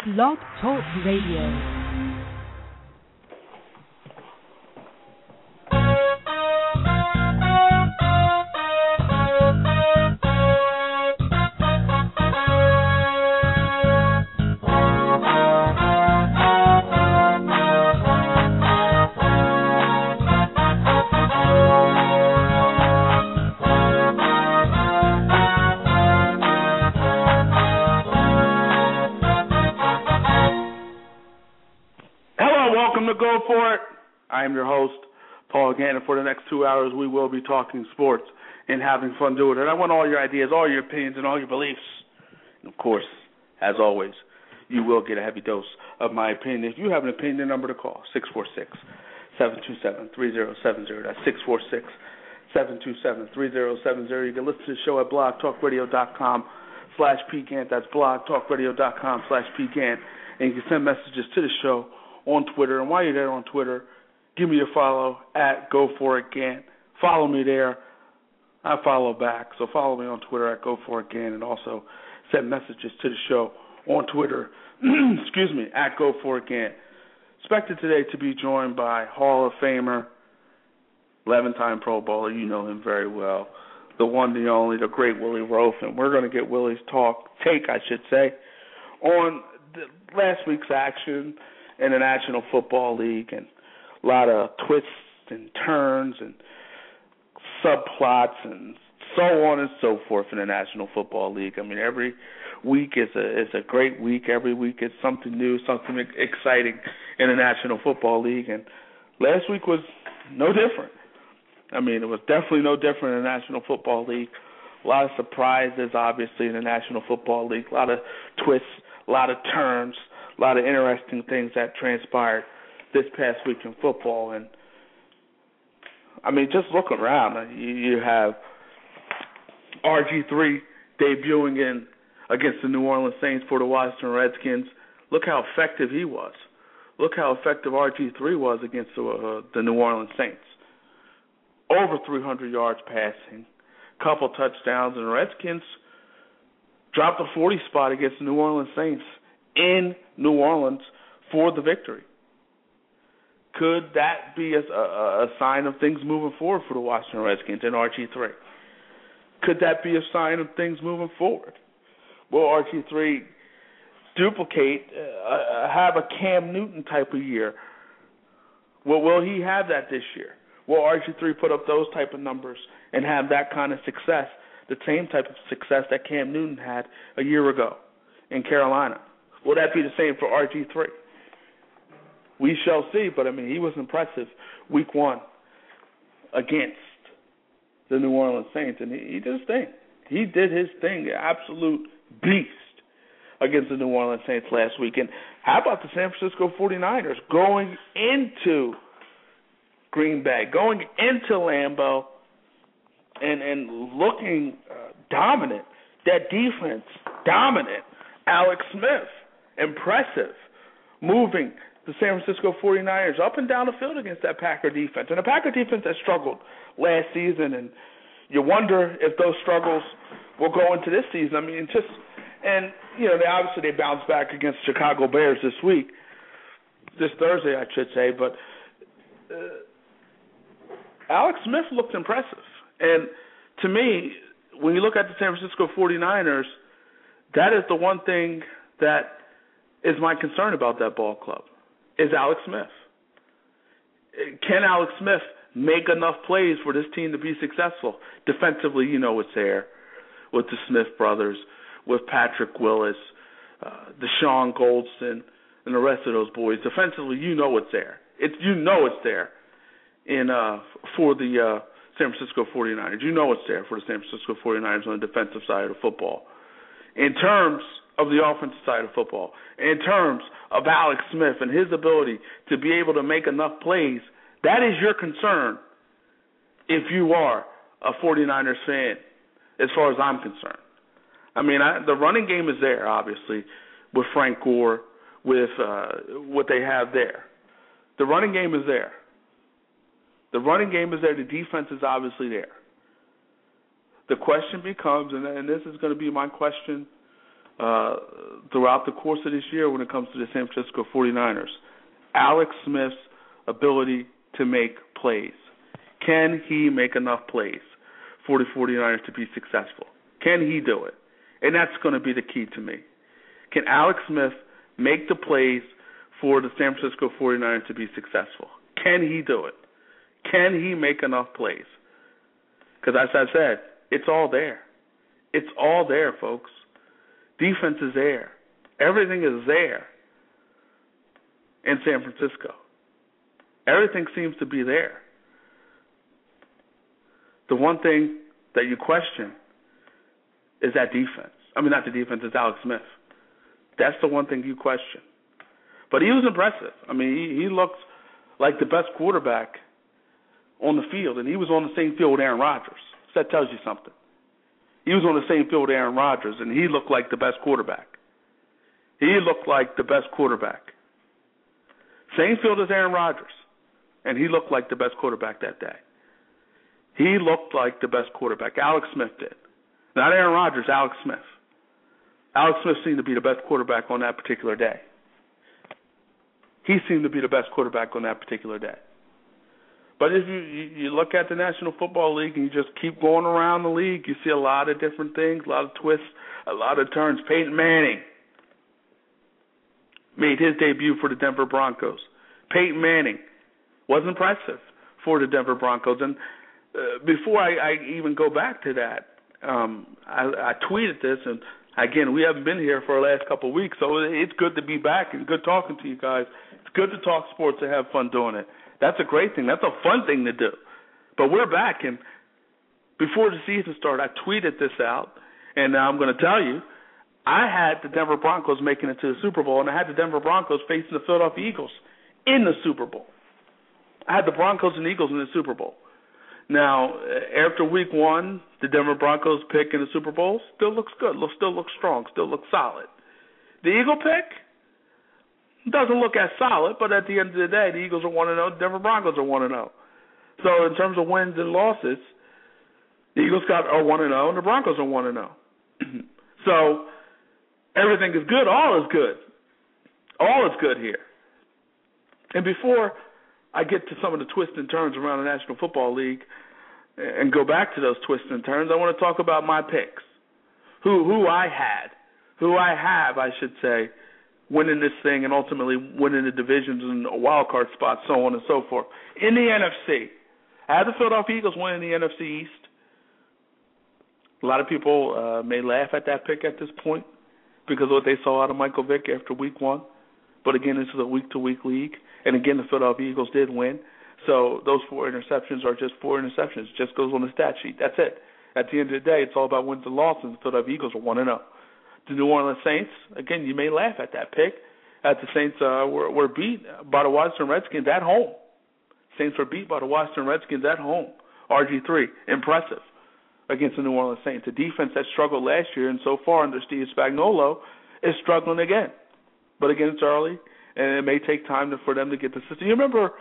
Blog Talk Radio. Go for it. I am your host, Paul Gannon. For the next 2 hours, we will be talking sports and having fun doing it. I want all your ideas, all your opinions, and all your beliefs. And of course, as always, you will get a heavy dose of my opinion. If you have an opinion, the number to call, 646-727-3070. That's 646-727-3070. You can listen to the show at blogtalkradio.com/pgant. That's blogtalkradio.com/pgant. And you can send messages to the show on Twitter, and while you're there on Twitter, give me a follow at GoForItGant. Follow me there. I follow back, so follow me on Twitter at GoForItGant, and also send messages to the show on Twitter, at GoForItGant. Expected today to be joined by Hall of Famer, 11-time Pro Bowler, you know him very well, the one, the only, the great Willie Roaf, and we're going to get Willie's take, on last week's action in the National Football League, and a lot of twists and turns and subplots and so on and so forth in the National Football League. I mean, every week is a great week. Every week is something new, something exciting in the National Football League, and last week was no different. I mean, it was definitely no different in the National Football League. A lot of surprises, obviously, in the National Football League. A lot of twists, a lot of turns, a lot of interesting things that transpired this past week in football. And, I mean, just look around. You have RG3 debuting against the New Orleans Saints for the Washington Redskins. Look how effective he was. Look how effective RG3 was against the New Orleans Saints. Over 300 yards passing, couple touchdowns, and the Redskins dropped a 40 spot against the New Orleans Saints in New Orleans for the victory. Could that be a sign of things moving forward for the Washington Redskins and RG3? Could that be a sign of things moving forward? Will RG3 duplicate, have a Cam Newton type of year? Will he have that this year? Will RG3 put up those type of numbers and have that kind of success, the same type of success that Cam Newton had a year ago in Carolina? Will that be the same for RG3? We shall see, but, I mean, he was impressive week one against the New Orleans Saints, and he did his thing. He did his thing, absolute beast against the New Orleans Saints last week. And how about the San Francisco 49ers going into Green Bay, going into Lambeau and looking dominant? That defense, dominant. Alex Smith, impressive, moving the San Francisco 49ers up and down the field against that Packer defense. And the Packer defense has struggled last season, and you wonder if those struggles will go into this season. I mean, they bounced back against Chicago Bears this Thursday, I should say, but Alex Smith looked impressive. And to me, when you look at the San Francisco 49ers, that is the one thing that is my concern about that ball club, is Alex Smith. Can Alex Smith make enough plays for this team to be successful? Defensively, you know it's there with the Smith brothers, with Patrick Willis, Deshaun Goldston, and the rest of those boys. Defensively, you know it's there. It's there for the San Francisco 49ers. You know it's there for the San Francisco 49ers on the defensive side of the football. In terms of the offensive side of football, in terms of Alex Smith and his ability to be able to make enough plays, that is your concern if you are a 49ers fan, as far as I'm concerned. I mean, the running game is there, obviously, with Frank Gore, with what they have there. The running game is there. The running game is there. The defense is obviously there. The question becomes, and this is going to be my question throughout the course of this year when it comes to the San Francisco 49ers. Alex Smith's ability to make plays. Can he make enough plays for the 49ers to be successful? Can he do it? And that's going to be the key to me. Can Alex Smith make the plays for the San Francisco 49ers to be successful? Can he do it? Can he make enough plays? Because as I said, it's all there. It's all there, folks. Defense is there. Everything is there in San Francisco. Everything seems to be there. The one thing that you question is that defense. I mean, not the defense, it's Alex Smith. That's the one thing you question. But he was impressive. I mean, he looks like the best quarterback on the field, and he was on the same field with Aaron Rodgers. So that tells you something. He was on the same field with Aaron Rodgers, and he looked like the best quarterback. He looked like the best quarterback. Same field as Aaron Rodgers, and he looked like the best quarterback that day. He looked like the best quarterback. Alex Smith did. Not Aaron Rodgers, Alex Smith. Alex Smith seemed to be the best quarterback on that particular day. He seemed to be the best quarterback on that particular day. But if you look at the National Football League and you just keep going around the league, you see a lot of different things, a lot of twists, a lot of turns. Peyton Manning made his debut for the Denver Broncos. Peyton Manning was impressive for the Denver Broncos. And before I even go back to that, I tweeted this, and again, we haven't been here for the last couple of weeks, so it's good to be back and good talking to you guys. It's good to talk sports and have fun doing it. That's a great thing. That's a fun thing to do. But we're back, and before the season started, I tweeted this out, and I'm going to tell you, I had the Denver Broncos making it to the Super Bowl, and I had the Denver Broncos facing the Philadelphia Eagles in the Super Bowl. I had the Broncos and Eagles in the Super Bowl. Now, after week one, the Denver Broncos pick in the Super Bowl still looks good, still looks strong, still looks solid. The Eagle pick doesn't look as solid, but at the end of the day, the Eagles are 1-0, the Denver Broncos are 1-0. So in terms of wins and losses, the Eagles are 1-0 and the Broncos are 1-0. So everything is good. All is good. All is good here. And before I get to some of the twists and turns around the National Football League and go back to those twists and turns, I want to talk about my picks. Who I have, I should say, winning this thing and ultimately winning the divisions and wild card spots, so on and so forth. In the NFC, I had the Philadelphia Eagles winning the NFC East. A lot of people may laugh at that pick at this point because of what they saw out of Michael Vick after week one. But again, this is a week-to-week league. And again, the Philadelphia Eagles did win. So those 4 interceptions are just 4 interceptions. It just goes on the stat sheet. That's it. At the end of the day, it's all about wins and losses. The Philadelphia Eagles are 1-0. The New Orleans Saints, again, you may laugh at that pick. The Saints were beat by the Washington Redskins at home. Saints were beat by the Washington Redskins at home. RG3, impressive against the New Orleans Saints. A defense that struggled last year, and so far under Steve Spagnuolo, is struggling again. But again, it's early, and it may take time for them to get the system. You remember,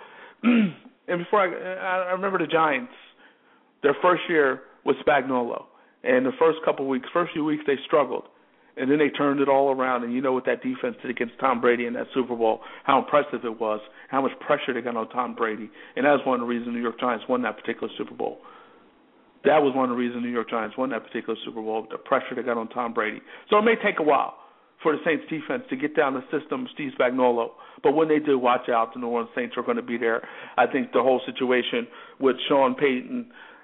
and before I remember the Giants, their first year with Spagnuolo, and the first few weeks they struggled, and then they turned it all around. And you know what that defense did against Tom Brady in that Super Bowl, how impressive it was, how much pressure they got on Tom Brady, and that was one of the reasons the New York Giants won that particular Super Bowl. That was one of the reasons the New York Giants won that particular Super Bowl, the pressure they got on Tom Brady. So it may take a while for the Saints defense to get down the system of Steve Spagnuolo. But when they do, watch out. The New Orleans Saints are going to be there. I think the whole situation with Sean Payton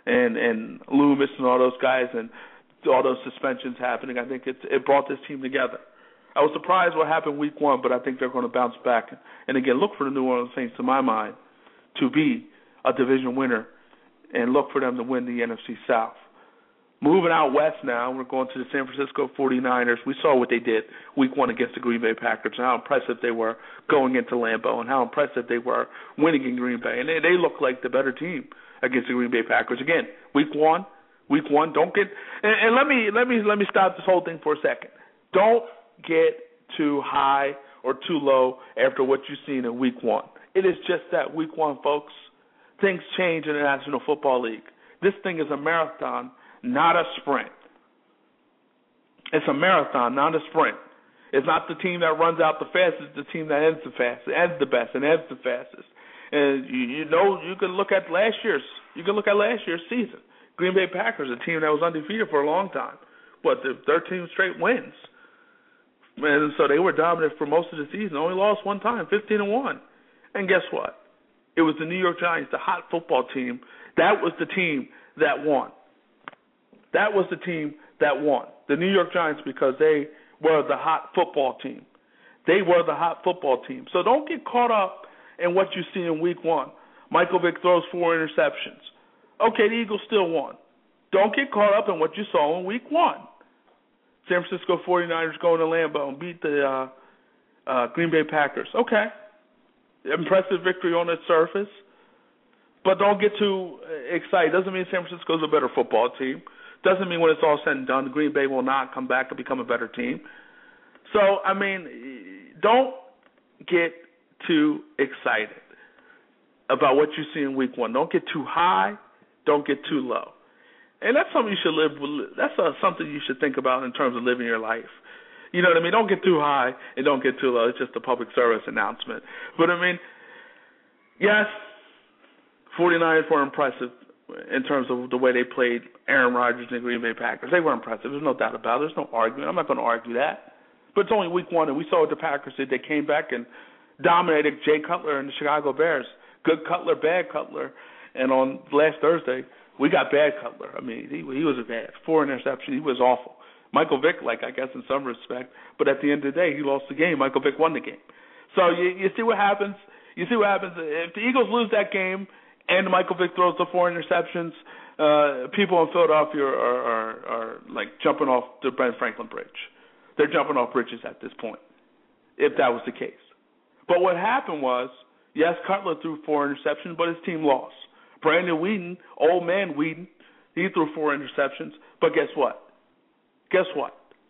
and Loomis and all those guys and all those suspensions happening, I think it brought this team together. I was surprised what happened week one, but I think they're going to bounce back. And again, look for the New Orleans Saints, to my mind, to be a division winner and look for them to win the NFC South. Moving out west now, we're going to the San Francisco 49ers. We saw what they did week one against the Green Bay Packers and how impressive they were going into Lambeau and how impressive they were winning in Green Bay. And they look like the better team against the Green Bay Packers. Again, week one, don't get – and let me stop this whole thing for a second. Don't get too high or too low after what you've seen in week one. It is just that week one, folks. Things change in the National Football League. This thing is a marathon, not a sprint. It's a marathon, not a sprint. It's not the team that runs out the fastest, it's the team that ends the fastest, ends the best, and ends the fastest. And you can look at last year's season. Green Bay Packers, a team that was undefeated for a long time, but 13 straight wins. And so they were dominant for most of the season. Only lost one time, 15-1. And guess what? It was the New York Giants, the hot football team. That was the team that won. That was the team that won. The New York Giants, because they were the hot football team. They were the hot football team. So don't get caught up in what you see in week one. Michael Vick throws 4 interceptions. Okay, the Eagles still won. Don't get caught up in what you saw in week one. San Francisco 49ers go into Lambeau and beat the Green Bay Packers. Okay. Impressive victory on its surface. But don't get too excited. Doesn't mean San Francisco's a better football team. Doesn't mean when it's all said and done, Green Bay will not come back and become a better team. So, I mean, don't get too excited about what you see in week one. Don't get too high. Don't get too low. And that's something you should live with. That's something you should think about in terms of living your life. You know what I mean? Don't get too high and don't get too low. It's just a public service announcement. But, I mean, yes, 49ers were impressive in terms of the way they played Aaron Rodgers and the Green Bay Packers. They were impressive. There's no doubt about it. There's no argument. I'm not going to argue that. But it's only week one, and we saw what the Packers did. They came back and dominated Jay Cutler and the Chicago Bears. Good Cutler, bad Cutler. And on last Thursday, we got bad Cutler. I mean, he was a bad. 4 interceptions. He was awful. Michael Vick, I guess, in some respect. But at the end of the day, he lost the game. Michael Vick won the game. So you see what happens. You see what happens. If the Eagles lose that game and Michael Vick throws the 4 interceptions, people in Philadelphia are like jumping off the Ben Franklin Bridge. They're jumping off bridges at this point, if that was the case. But what happened was, yes, Cutler threw 4 interceptions, but his team lost. Brandon Weeden, old man Weeden, he threw 4 interceptions, but guess what? Guess what?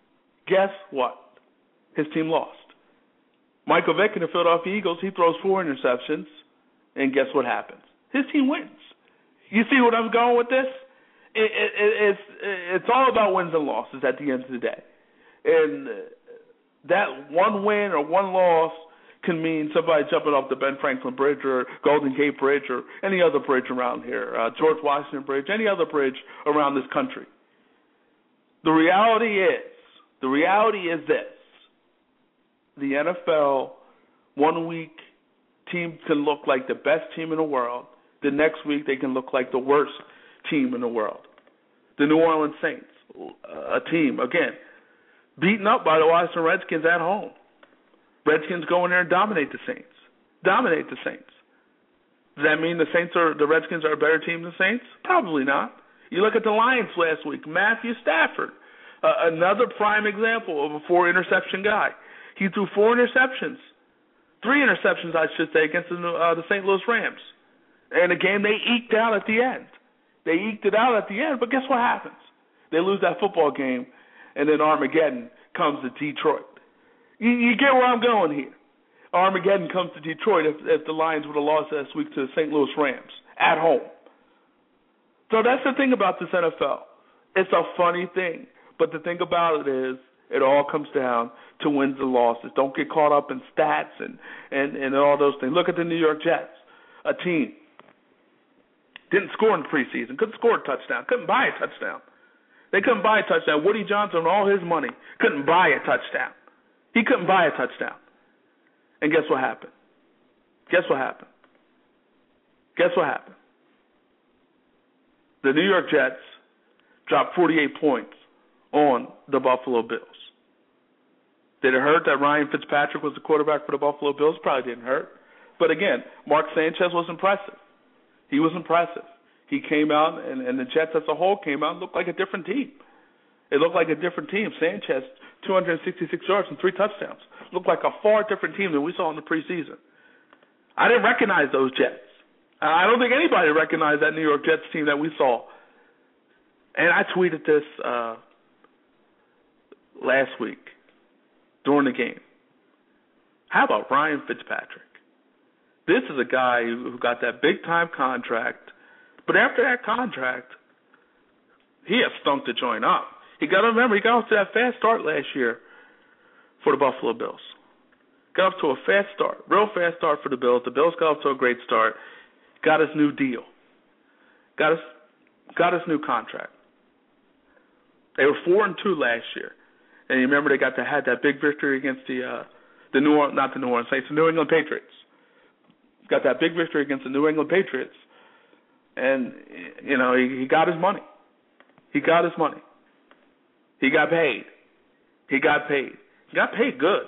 His team lost. Michael Vick and the Philadelphia Eagles, he throws 4 interceptions, and guess what happens? His team wins. You see what I'm going with this? It's all about wins and losses at the end of the day. And that one win or one loss can mean somebody jumping off the Ben Franklin Bridge or Golden Gate Bridge or any other bridge around here, George Washington Bridge, any other bridge around this country. The reality is this. The NFL, 1 week, team can look like the best team in the world. The next week, they can look like the worst team in the world. The New Orleans Saints, a team, again, beaten up by the Washington Redskins at home. Redskins go in there and dominate the Saints. Does that mean the Redskins are a better team than the Saints? Probably not. You look at the Lions last week, Matthew Stafford, another prime example of a 4-interception guy. He threw 4 interceptions, 3 interceptions, I should say, against the St. Louis Rams. And a game they eked out at the end. But guess what happens? They lose that football game, and then Armageddon comes to Detroit. You get where I'm going here. Armageddon comes to Detroit if the Lions would have lost last week to the St. Louis Rams at home. So that's the thing about this NFL. It's a funny thing. But the thing about it is it all comes down to wins and losses. Don't get caught up in stats and all those things. Look at the New York Jets, a team. Didn't score in the preseason. Couldn't score a touchdown. Couldn't buy a touchdown. They couldn't buy a touchdown. Woody Johnson, all his money, couldn't buy a touchdown. He couldn't buy a touchdown. And guess what happened? The New York Jets dropped 48 points on the Buffalo Bills. Did it hurt that Ryan Fitzpatrick was the quarterback for the Buffalo Bills? Probably didn't hurt. But again, Mark Sanchez was impressive. He was impressive. He came out, and the Jets as a whole came out and looked like a different team. It looked like a different team. Sanchez, 266 yards and 3 touchdowns. Looked like a far different team than we saw in the preseason. I didn't recognize those Jets. I don't think anybody recognized that New York Jets team that we saw. And I tweeted this last week during the game. How about Ryan Fitzpatrick? This is a guy who got that big-time contract, but after that contract, he has stunk to join up. You got to remember, he got off to that fast start last year for the Buffalo Bills. Got off to a fast start, real fast start for the Bills. The Bills got off to a great start. Got his new deal. Got his new contract. They were 4-2 last year, and you remember they had that big victory against the New Orleans Saints, the New England Patriots. Got that big victory against the New England Patriots, and he got his money. He got his money. He got paid. He got paid good.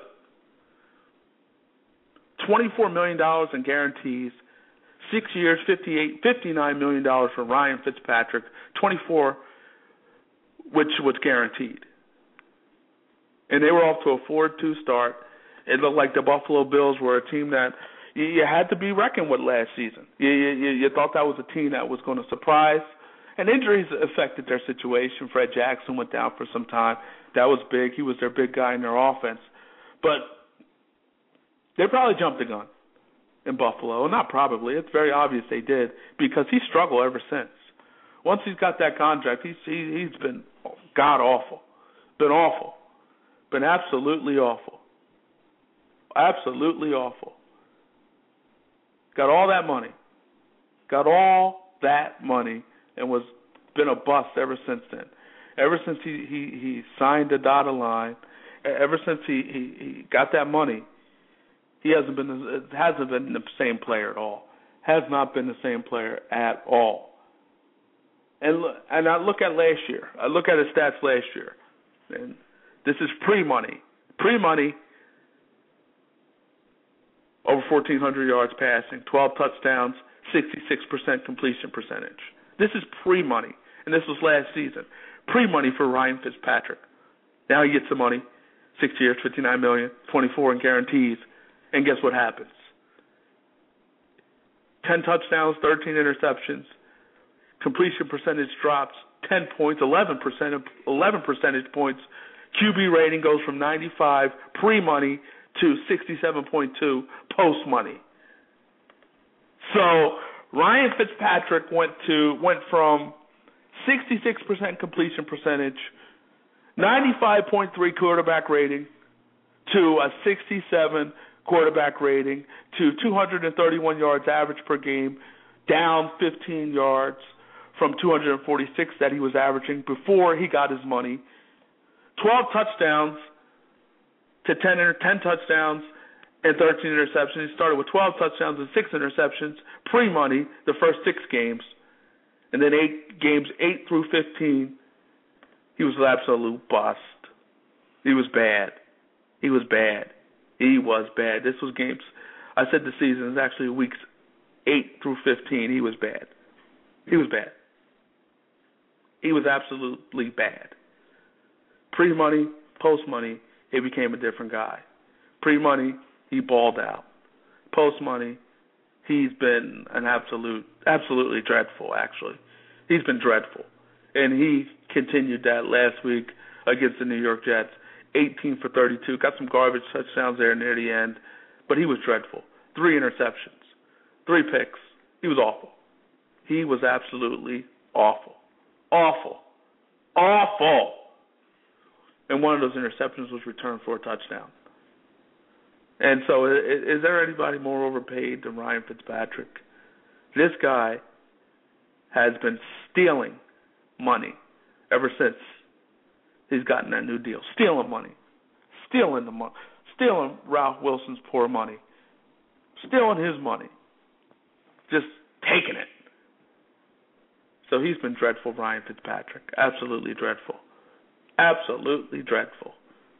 $24 million in guarantees, 6 years, $59 million for Ryan Fitzpatrick, 24, which was guaranteed. And they were off to a 4-2 start. It looked like the Buffalo Bills were a team that you had to be reckoned with last season. You thought that was a team that was going to surprise. And injuries affected their situation. Fred Jackson went down for some time. That was big. He was their big guy in their offense. But they probably jumped the gun in Buffalo. Well, not probably. It's very obvious they did because he struggled ever since. Once he's got that contract, he's been god-awful. Been awful. Been absolutely awful. Absolutely awful. Got all that money. And was been a bust ever since then. Ever since he signed the dotted line, ever since he got that money, he hasn't been the same player at all. Has not been the same player at all. And I look at last year. I look at his stats last year, and this is pre-money. Pre-money, over 1,400 yards passing, 12 touchdowns, 66% completion percentage. This is pre-money, and this was last season. Pre-money for Ryan Fitzpatrick. Now he gets the money, 6 years, $59 million, 24 in guarantees, and guess what happens? 10 touchdowns, 13 interceptions, completion percentage drops 10 points, 11 percentage points. QB rating goes from 95 pre-money to 67.2 post-money. So Ryan Fitzpatrick went from 66% completion percentage, 95.3 quarterback rating, to a 67 quarterback rating, to 231 yards average per game, down 15 yards from 246 that he was averaging before he got his money. 12 touchdowns to 10 touchdowns and 13 interceptions. He started with 12 touchdowns and 6 interceptions pre-money the first 6 games. And then 8 through 15, he was an absolute bust. He was bad. This was games, I said the season is actually weeks 8 through 15. He was bad. He was absolutely bad. Pre-money, post-money, he became a different guy. Pre-money, he balled out. Post-money, he's been an absolutely dreadful, actually. He's been dreadful. And he continued that last week against the New York Jets. 18 for 32. Got some garbage touchdowns there near the end. But he was dreadful. 3 interceptions. 3 picks. He was awful. He was absolutely awful. Awful. And one of those interceptions was returned for a touchdown. And so is there anybody more overpaid than Ryan Fitzpatrick? This guy has been stealing money ever since he's gotten that new deal. Stealing money. Stealing Ralph Wilson's poor money. Stealing his money. Just taking it. So he's been dreadful, Ryan Fitzpatrick. Absolutely dreadful. Absolutely dreadful.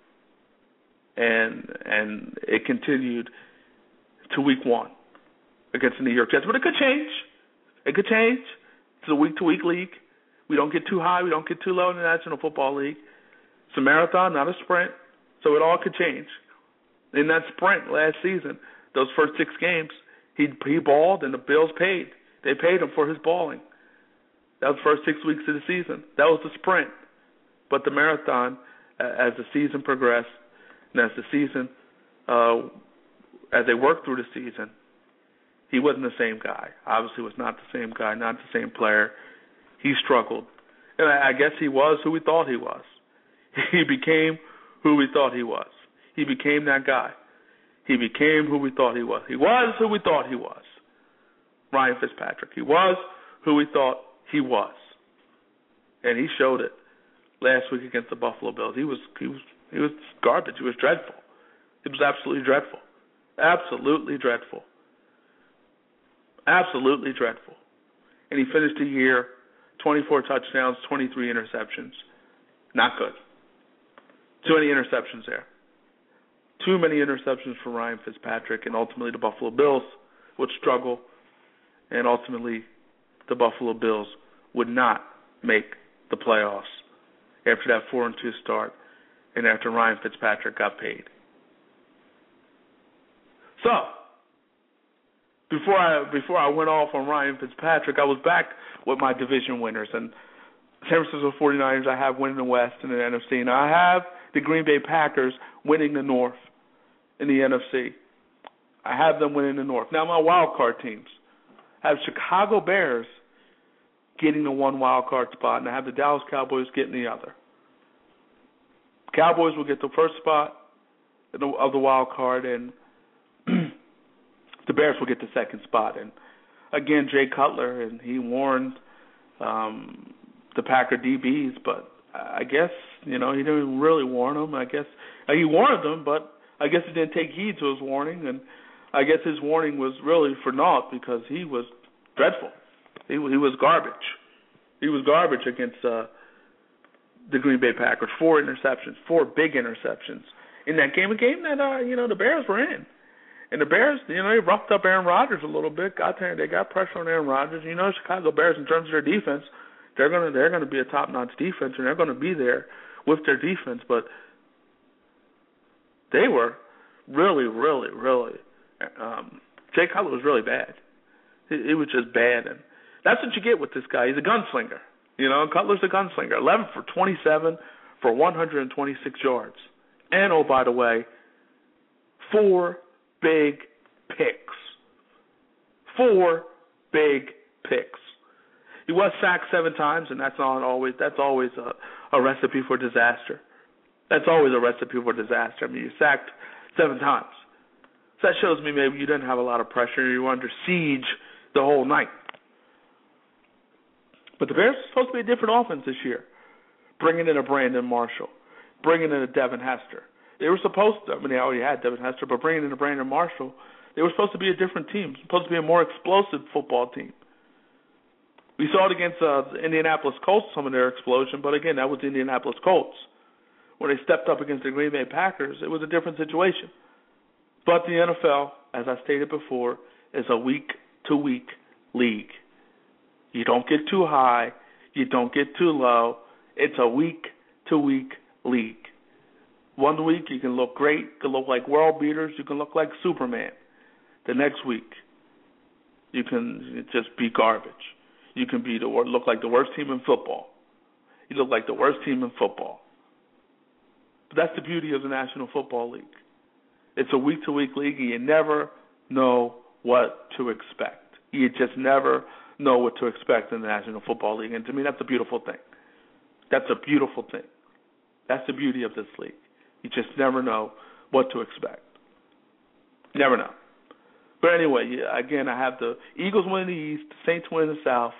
And it continued to week 1 against the New York Jets. But it could change. It's a week-to-week league. We don't get too high. We don't get too low in the National Football League. It's a marathon, not a sprint. So it all could change. In that sprint last season, those first 6 games, he balled and the Bills paid. They paid him for his balling. That was the first 6 weeks of the season. That was the sprint. But the marathon, as the season progressed, and as they worked through the season, he wasn't the same guy. Obviously was not the same guy, not the same player. He struggled. And I guess he was who we thought he was. He became who we thought he was. He became that guy. He became who we thought he was. He was who we thought he was. Ryan Fitzpatrick. He was who we thought he was. And he showed it last week against the Buffalo Bills. He was garbage. He was dreadful. It was absolutely dreadful. Absolutely dreadful. Absolutely dreadful. And he finished the year 24 touchdowns, 23 interceptions. Not good. Too many interceptions there. Too many interceptions for Ryan Fitzpatrick, and ultimately the Buffalo Bills would struggle, and ultimately the Buffalo Bills would not make the playoffs after that 4-2 start and after Ryan Fitzpatrick got paid. So, before I went off on Ryan Fitzpatrick, I was back with my division winners. And San Francisco 49ers, I have winning the West and the NFC. And I have the Green Bay Packers winning the North in the NFC. I have them winning the North. Now, my wild card teams. I have Chicago Bears getting the one wild card spot, and I have the Dallas Cowboys getting the other. Cowboys will get the first spot of the wild card, and the Bears will get the second spot. And again, Jay Cutler, and he warned the Packer DBs, but I guess, he didn't really warn them. I guess he warned them, but I guess he didn't take heed to his warning, and I guess his warning was really for naught because he was dreadful. He was garbage. He was garbage against the Green Bay Packers. 4 interceptions, 4 big interceptions in that game. A game that the Bears were in, and the Bears, they roughed up Aaron Rodgers a little bit. Got there, they got pressure on Aaron Rodgers. Chicago Bears, in terms of their defense, they're gonna be a top-notch defense, and they're gonna be there with their defense. But they were really, really, really. Jay Cutler was really bad. It was just bad, and that's what you get with this guy. He's a gunslinger. Cutler's a gunslinger. 11 for 27 for 126 yards. And, oh, by the way, 4 big picks. 4 big picks. He was sacked 7 times, and that's always a recipe for disaster. That's always a recipe for disaster. I mean, you're sacked 7 times. So that shows me maybe you didn't have a lot of pressure. You were under siege the whole night. But the Bears are supposed to be a different offense this year, bringing in a Brandon Marshall, bringing in a Devin Hester. They were supposed to, they already had Devin Hester, but bringing in a Brandon Marshall, they were supposed to be a different team, supposed to be a more explosive football team. We saw it against the Indianapolis Colts, some of their explosion, but again, that was the Indianapolis Colts. When they stepped up against the Green Bay Packers, it was a different situation. But the NFL, as I stated before, is a week-to-week league. You don't get too high. You don't get too low. It's a week-to-week league. One week you can look great. You can look like world beaters. You can look like Superman. The next week you can just be garbage. You can look like the worst team in football. You look like the worst team in football. But that's the beauty of the National Football League. It's a week-to-week league, and you never know what to expect. You just never know what to expect in the National Football League. And to me, that's a beautiful thing. That's a beautiful thing. That's the beauty of this league. You just never know what to expect. Never know. But anyway, again, I have the Eagles winning the East, the Saints winning the South,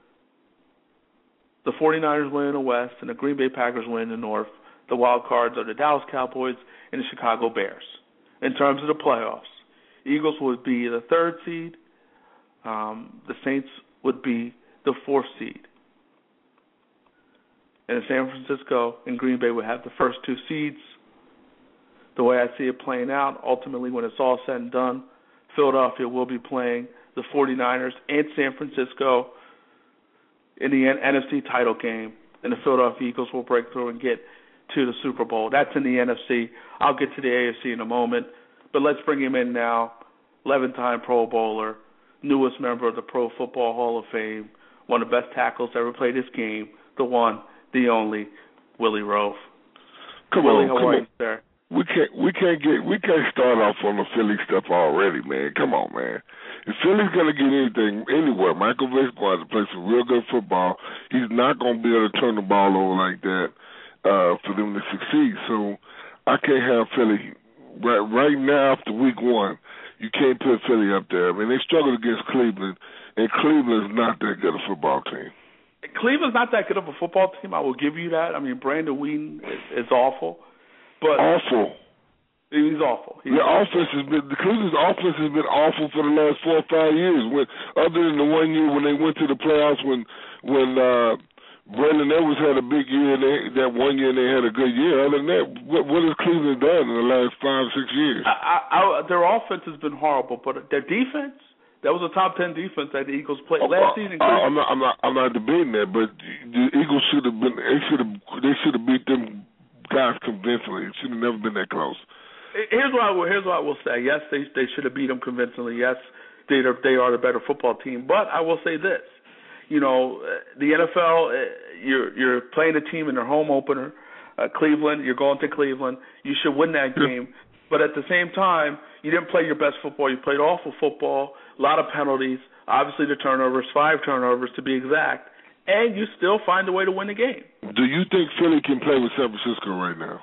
the 49ers winning the West, and the Green Bay Packers winning the North. The wild cards are the Dallas Cowboys and the Chicago Bears. In terms of the playoffs, Eagles would be the 3rd seed. The Saints would be the 4th seed. And San Francisco and Green Bay would have the first 2 seeds. The way I see it playing out, ultimately when it's all said and done, Philadelphia will be playing the 49ers and San Francisco in the NFC title game, and the Philadelphia Eagles will break through and get to the Super Bowl. That's in the NFC. I'll get to the AFC in a moment, but let's bring him in now. 11-time Pro Bowler, newest member of the Pro Football Hall of Fame, one of the best tackles to ever play this game, the one, the only, Willie Roaf. Willie, how are you, sir? We can't start off on the Philly stuff already, man. Come on, man. If Philly's gonna get anything anywhere, Michael Vick's going to play some real good football. He's not gonna be able to turn the ball over like that. for them to succeed. So I can't have Philly right now after week 1. You can't put Philly up there. I mean, they struggled against Cleveland, and Cleveland's not that good a football team. Cleveland's not that good of a football team. I will give you that. I mean, Brandon Weeden is awful, but awful. He's awful. Cleveland's offense has been awful for the last 4 or 5 years. Other than the 1 year when they went to the playoffs, when Brandon Edwards had a big year, and that 1 year they had a good year. Other than that, what has Cleveland done in the last 5 or 6 years? Their offense has been horrible, but their defense. That was a top 10 defense that the Eagles played last season. I'm not debating that, but the Eagles should have been. They should have beat them guys convincingly. It should have never been that close. Here's what I will say. Yes, they should have beat them convincingly. Yes, they are the better football team. But I will say this: you know, the NFL. You're playing a team in their home opener, Cleveland. You're going to Cleveland. You should win that game. But at the same time, you didn't play your best football. You played awful football, a lot of penalties, obviously the turnovers, 5 turnovers to be exact, and you still find a way to win the game. Do you think Philly can play with San Francisco right now?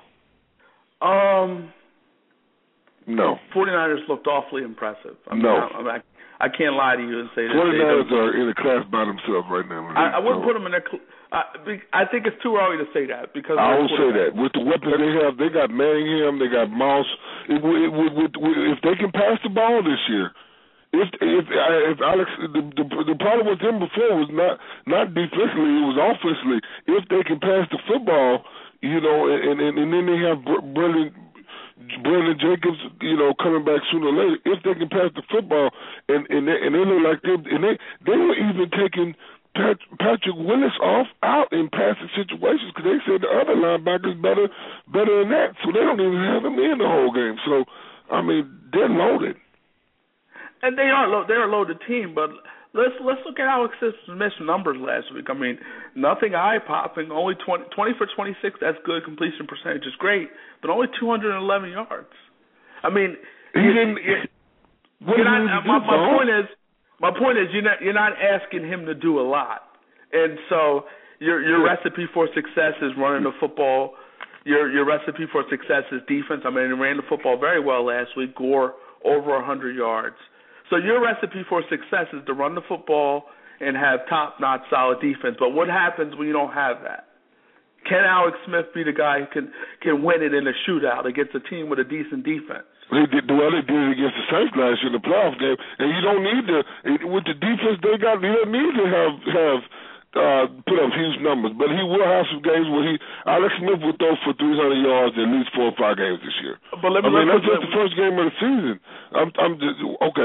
No. 49ers looked awfully impressive. I can't lie to you and say that 49ers are in a class by themselves right now. I wouldn't put them in their I think it's too early to say that because I will say that with the weapons they have, they got Manningham, they got Moss. If they can pass the ball this year, if Alex, the problem with them before was not defensively, it was offensively. If they can pass the football, you know, and then they have Brandon Jacobs, you know, coming back sooner or later. If they can pass the football, and they look like they were even taking Patrick Willis out in passing situations because they said the other linebackers better than that, so they don't even have him in the whole game. So I mean, they're loaded, and they're a loaded team. But let's look at Alex Smith's numbers last week. I mean, nothing eye popping. Only 20 for 26. That's good. Completion percentage is great, but only 211 yards. I mean, My point is, you're not asking him to do a lot, and so your recipe for success is running the football. Your recipe for success is defense. I mean, he ran the football very well last week. Gore over 100 yards. So your recipe for success is to run the football and have top-notch solid defense. But what happens when you don't have that? Can Alex Smith be the guy who can win it in a shootout against a team with a decent defense? They did it against the Saints last year in the playoff game, and you don't need to. With the defense they got, you don't need to have put up huge numbers. But he will have some games where Alex Smith will throw for 300 yards at least 4 or 5 games this year. But that's just the first game of the season. I'm just okay.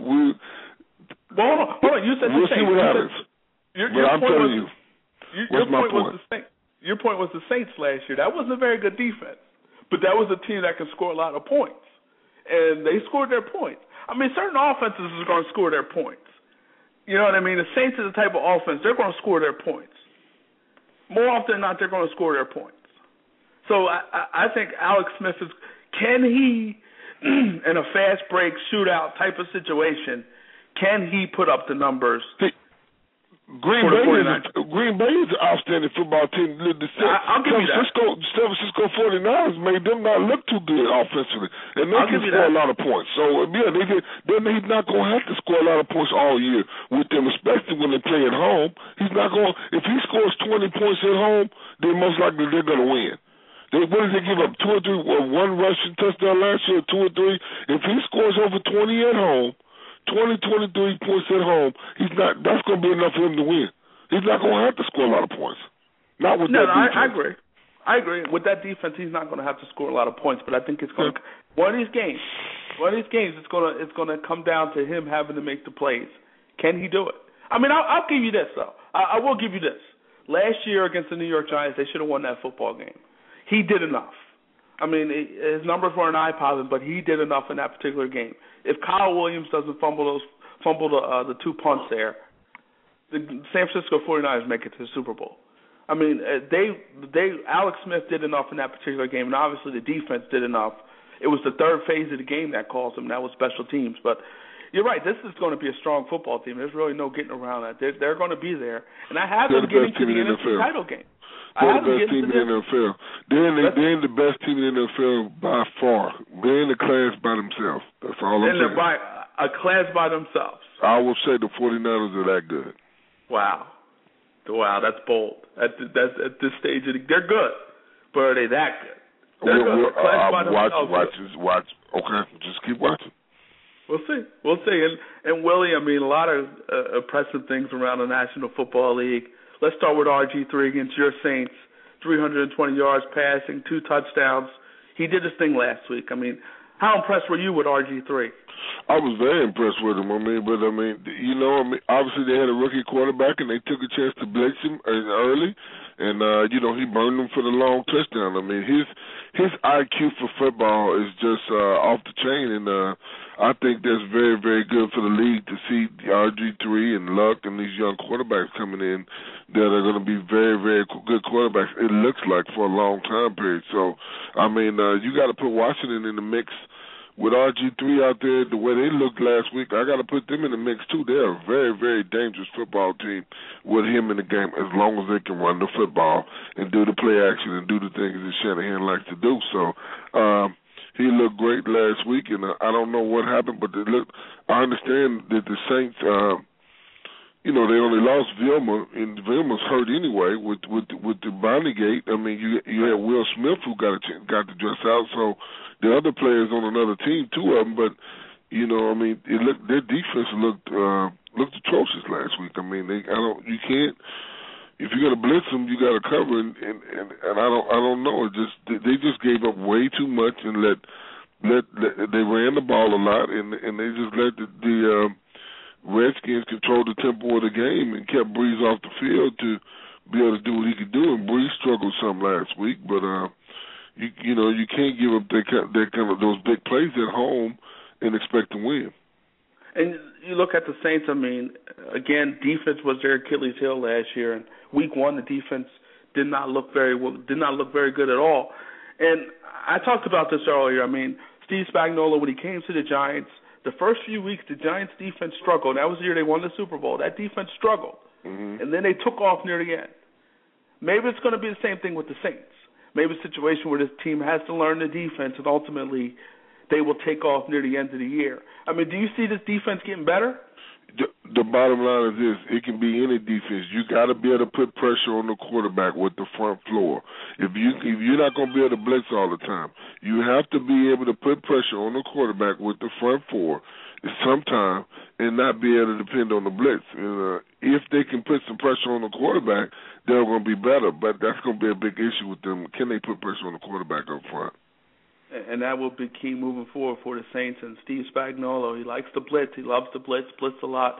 Hold on. You said we'll see what happens. I'm telling you. What's my point? Your point was the Saints last year. That wasn't a very good defense, but that was a team that could score a lot of points, and they scored their points. I mean, certain offenses are going to score their points. You know what I mean? The Saints are the type of offense, they're going to score their points. More often than not, they're going to score their points. So I think Alex Smith can he, in a fast break shootout type of situation, can he put up the numbers? Green Bay is an outstanding football team. I'll give you that. San Francisco 49ers made them not look too good offensively, and they can score a lot of points. So yeah, he's not going to have to score a lot of points all year with them, especially when they play at home. He's not going. If he scores 20 points at home, then most likely they're going to win. What did they give up? 2 or 3, one rushing touchdown last year, 2 or 3. If he scores over 20 at home, 23 points at home, that's going to be enough for him to win. He's not going to have to score a lot of points. Not with that defense. I agree. With that defense, he's not going to have to score a lot of points, but I think it's going to one of these games, it's going to come down to him having to make the plays. Can he do it? I mean, I'll give you this, though. I will give you this. Last year against the New York Giants, they should have won that football game. He did enough. I mean, his numbers weren't eye-popping, but he did enough in that particular game. If Kyle Williams doesn't fumble the 2 punts there, the San Francisco 49ers make it to the Super Bowl. I mean, Alex Smith did enough in that particular game, and obviously the defense did enough. It was the third phase of the game that caused them. That was special teams. But you're right. This is going to be a strong football team. There's really no getting around that. They're going to be there, and I have them getting to the NFC title game. They're the best team in the NFL. They're the best team in the NFL by far. They're in the class by themselves. That's all I'm saying. By a class by themselves. I will say the 49ers are that good. Wow, that's bold. At this stage, they're good, but are they that good? They're good. Watch. Okay, just keep watching. We'll see. And Willie, I mean, a lot of impressive things around the National Football League. Let's start with RG3 against your Saints. 320 yards passing, 2 touchdowns. He did his thing last week. I mean, how impressed were you with RG3? I was very impressed with him. Obviously they had a rookie quarterback and they took a chance to blitz him early, and he burned them for the long touchdown. I mean, his IQ for football is just off the chain, and I think that's very, very good for the league to see RG3 and Luck and these young quarterbacks coming in that are going to be very, very good quarterbacks. It looks like for a long time period. So, I mean, you got to put Washington in the mix. With RG3 out there, the way they looked last week, I got to put them in the mix too. They're a very, very dangerous football team with him in the game, as long as they can run the football and do the play action and do the things that Shanahan likes to do. So he looked great last week, and I don't know what happened, but I understand that the Saints, they only lost Vilma, and Vilma's hurt anyway with the Bonnie Gate. I mean, you had Will Smith who got to dress out, so the other players on another team, 2 of them, but their defense looked atrocious last week. I mean, you can't. If you're gonna blitz them, you got to cover, and I don't know. They just gave up way too much and they ran the ball a lot, and they just let the Redskins control the tempo of the game and kept Breeze off the field to be able to do what he could do. And Breeze struggled some last week, but you can't give up those big plays at home and expect to win. And you look at the Saints. I mean, again, defense was their Achilles heel last year. And week 1, the defense did not look very good at all. And I talked about this earlier. I mean, Steve Spagnuolo, when he came to the Giants, the first few weeks, the Giants' defense struggled. That was the year they won the Super Bowl. That defense struggled. Mm-hmm. And then they took off near the end. Maybe it's going to be the same thing with the Saints. Maybe a situation where this team has to learn the defense, and ultimately they will take off near the end of the year. I mean, do you see this defense getting better? The bottom line is this: it can be any defense. You got to be able to put pressure on the quarterback with the front floor. If you're not going to be able to blitz all the time, you have to be able to put pressure on the quarterback with the front four sometime and not be able to depend on the blitz. If they can put some pressure on the quarterback, they're going to be better. But that's going to be a big issue with them. Can they put pressure on the quarterback up front? And that will be key moving forward for the Saints. And Steve Spagnuolo, he likes to blitz. He loves to blitz a lot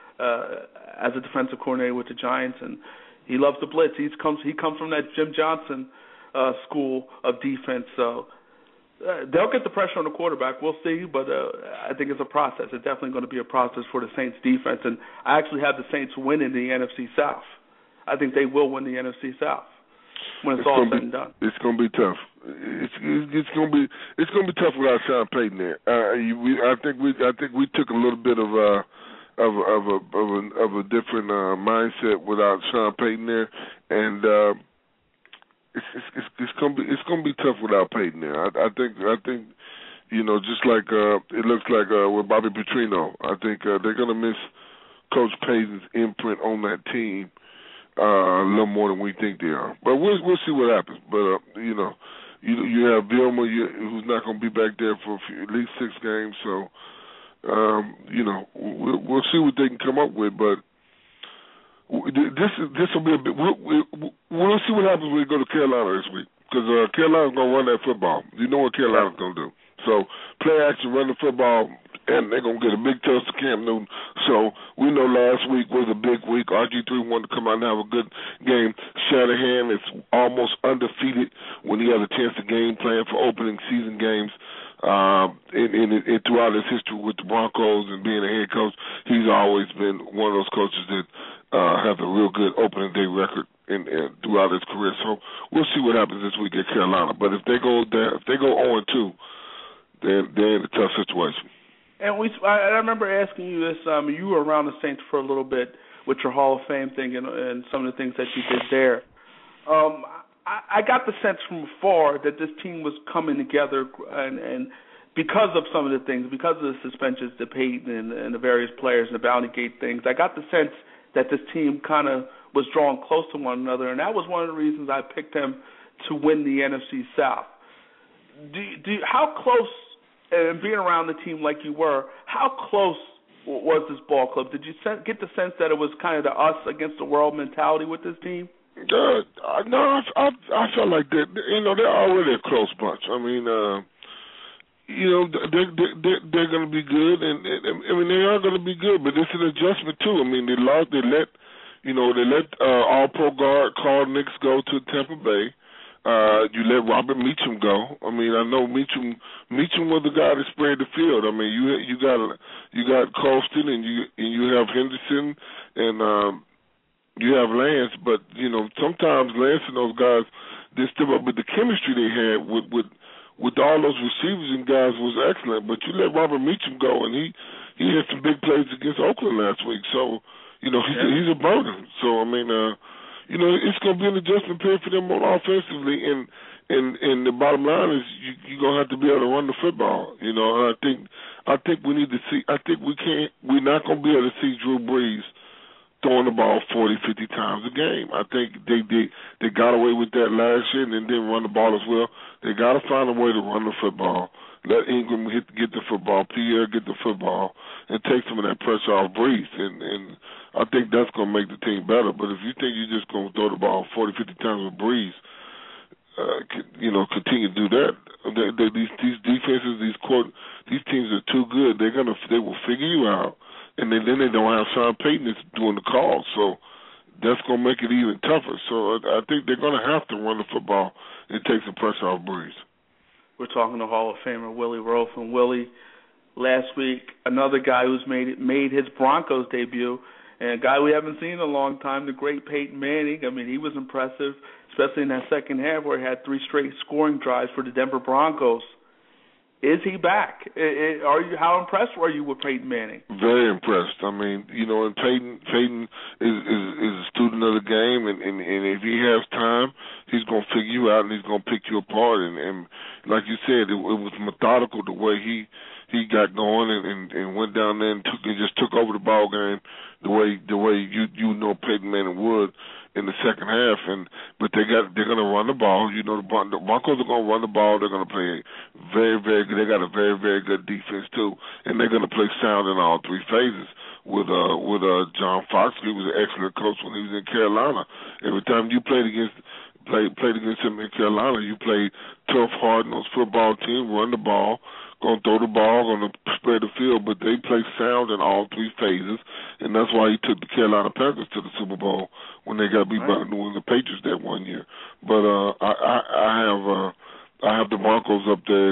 as a defensive coordinator with the Giants, and he loves to blitz. He comes from that Jim Johnson school of defense. So they'll get the pressure on the quarterback. We'll see, but I think it's a process. It's definitely going to be a process for the Saints defense. And I actually have the Saints winning the NFC South. I think they will win the NFC South when it's all said and done. It's going to be tough. It's going to be tough without Sean Payton there. I think we took a little bit of a different mindset without Sean Payton there, and it's going to be tough without Payton there. I think just like it looks like with Bobby Petrino, I think they're going to miss Coach Payton's imprint on that team a little more than we think they are. But we'll see what happens. But you have Vilma, who's not going to be back there for at least 6 games. So we'll see what they can come up with. But this will be a bit. We'll see what happens when we go to Carolina this week, because Carolina's going to run that football. You know what Carolina's going to do. So play action, run the football, and they're going to get a big toast to Cam Newton. So we know last week was a big week. RG3 wanted to come out and have a good game. Shanahan is almost undefeated when he has a chance to game plan for opening season games. And throughout his history with the Broncos and being a head coach, he's always been one of those coaches that have a real good opening day record and throughout his career. So we'll see what happens this week at Carolina. But if they go 0-2, they're in a tough situation. And I remember asking you this. You were around the Saints for a little bit with your Hall of Fame thing and some of the things that you did there. I got the sense from afar that this team was coming together, and because of some of the things, because of the suspensions to Peyton and the various players and the Bounty Gate things, I got the sense that this team kind of was drawn close to one another, and that was one of the reasons I picked them to win the NFC South. How close, and being around the team like you were, how close was this ball club? Did you get the sense that it was kind of the us against the world mentality with this team? No, I felt like that. They're already a close bunch. I mean, they're going to be good, and they are going to be good. But it's an adjustment too. I mean, they let All-Pro guard Carl Nicks go to Tampa Bay. You let Robert Meacham go. I mean, I know Meacham was the guy that spread the field. I mean, you got Colston and you have Henderson and you have Lance, but sometimes Lance and those guys, they step up. But the chemistry they had with all those receivers and guys was excellent. But you let Robert Meacham go, and he had some big plays against Oakland last week. So he's a burden. So I mean. It's going to be an adjustment period for them on offensively, and the bottom line is you're going to have to be able to run the football. And I think we need to see. I think we're not going to be able to see Drew Brees throwing the ball 40, 50 times a game. I think they got away with that last year and then didn't run the ball as well. They got to find a way to run the football. Let Ingram get the football, Pierre get the football, and take some of that pressure off Brees. And I think that's going to make the team better. But if you think you're just going to throw the ball 40, 50 times with Brees, continue to do that. These defenses, these teams are too good. They will figure you out, and then they don't have Sean Payton that's doing the calls. So that's going to make it even tougher. So I think they're going to have to run the football and take some pressure off Brees. We're talking to Hall of Famer Willie Roaf. And Willie, last week, another guy who's made his Broncos debut, and a guy we haven't seen in a long time, the great Peyton Manning. I mean, he was impressive, especially in that second half where he had 3 straight scoring drives for the Denver Broncos. Is he back? How impressed were you with Peyton Manning? Very impressed. I mean, and Peyton is a student of the game, and if he has time, he's going to figure you out and he's going to pick you apart. And like you said, it was methodical the way he got going and went down there and just took over the ball game the way Peyton Manning would in the second half. But they're going to run the ball. The Broncos are going to run the ball. They're going to play very, very good. They got a very, very good defense too, and they're going to play sound in all 3 phases. With John Fox, he was an excellent coach when he was in Carolina. Every time you played against him in Carolina, you played tough, hard-nosed football team, run the ball, going to throw the ball, going to spread the field, but they play sound in all 3 phases, and that's why he took the Carolina Panthers to the Super Bowl when they got beat by the New England Patriots that one year. But I have the Broncos up there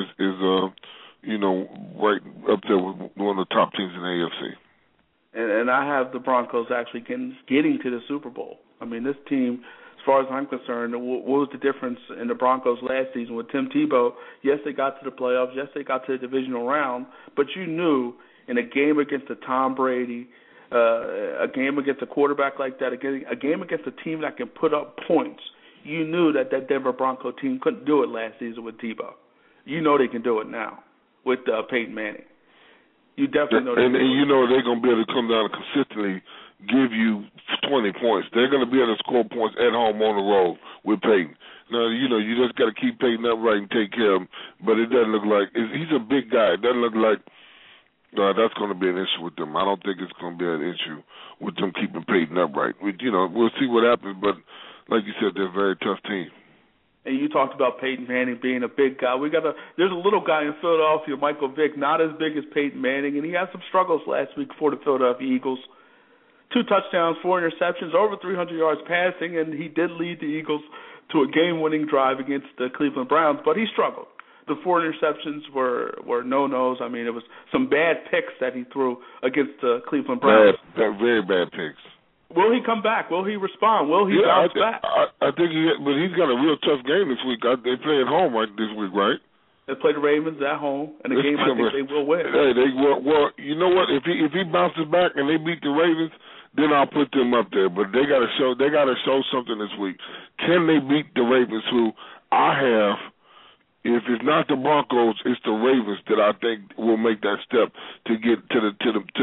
right up there with one of the top teams in the AFC. And I have the Broncos actually getting to the Super Bowl. I mean, this team, as far as I'm concerned, what was the difference in the Broncos last season with Tim Tebow? Yes, they got to the playoffs. Yes, they got to the divisional round. But you knew in a game against a Tom Brady, a game against a quarterback like that, a game against a team that can put up points, you knew that Denver Bronco team couldn't do it last season with Tebow. You know they can do it now with Peyton Manning. You definitely know. And they're going to be able to come down and consistently give you 20 points. They're going to be able to score points at home on the road with Peyton. Now, you just got to keep Peyton upright and take care of him. But it doesn't look like he's a big guy. It doesn't look like that's going to be an issue with them. I don't think it's going to be an issue with them keeping Peyton upright. We'll see what happens. But like you said, they're a very tough team. And you talked about Peyton Manning being a big guy. There's a little guy in Philadelphia, Michael Vick, not as big as Peyton Manning, and he had some struggles last week for the Philadelphia Eagles. 2 touchdowns, 4 interceptions, over 300 yards passing, and he did lead the Eagles to a game-winning drive against the Cleveland Browns, but he struggled. The 4 interceptions were no-nos. I mean, it was some bad picks that he threw against the Cleveland Browns. Very bad picks. Will he come back? Will he respond? Will he bounce back? I think but he's got a real tough game this week. They play at home this week, right? They play the Ravens at home, and a game I think they will win. Hey, well, you know what? If he bounces back and they beat the Ravens, then I'll put them up there. But they got to show something this week. Can they beat the Ravens, who I have? If it's not the Broncos, it's the Ravens that I think will make that step to get to the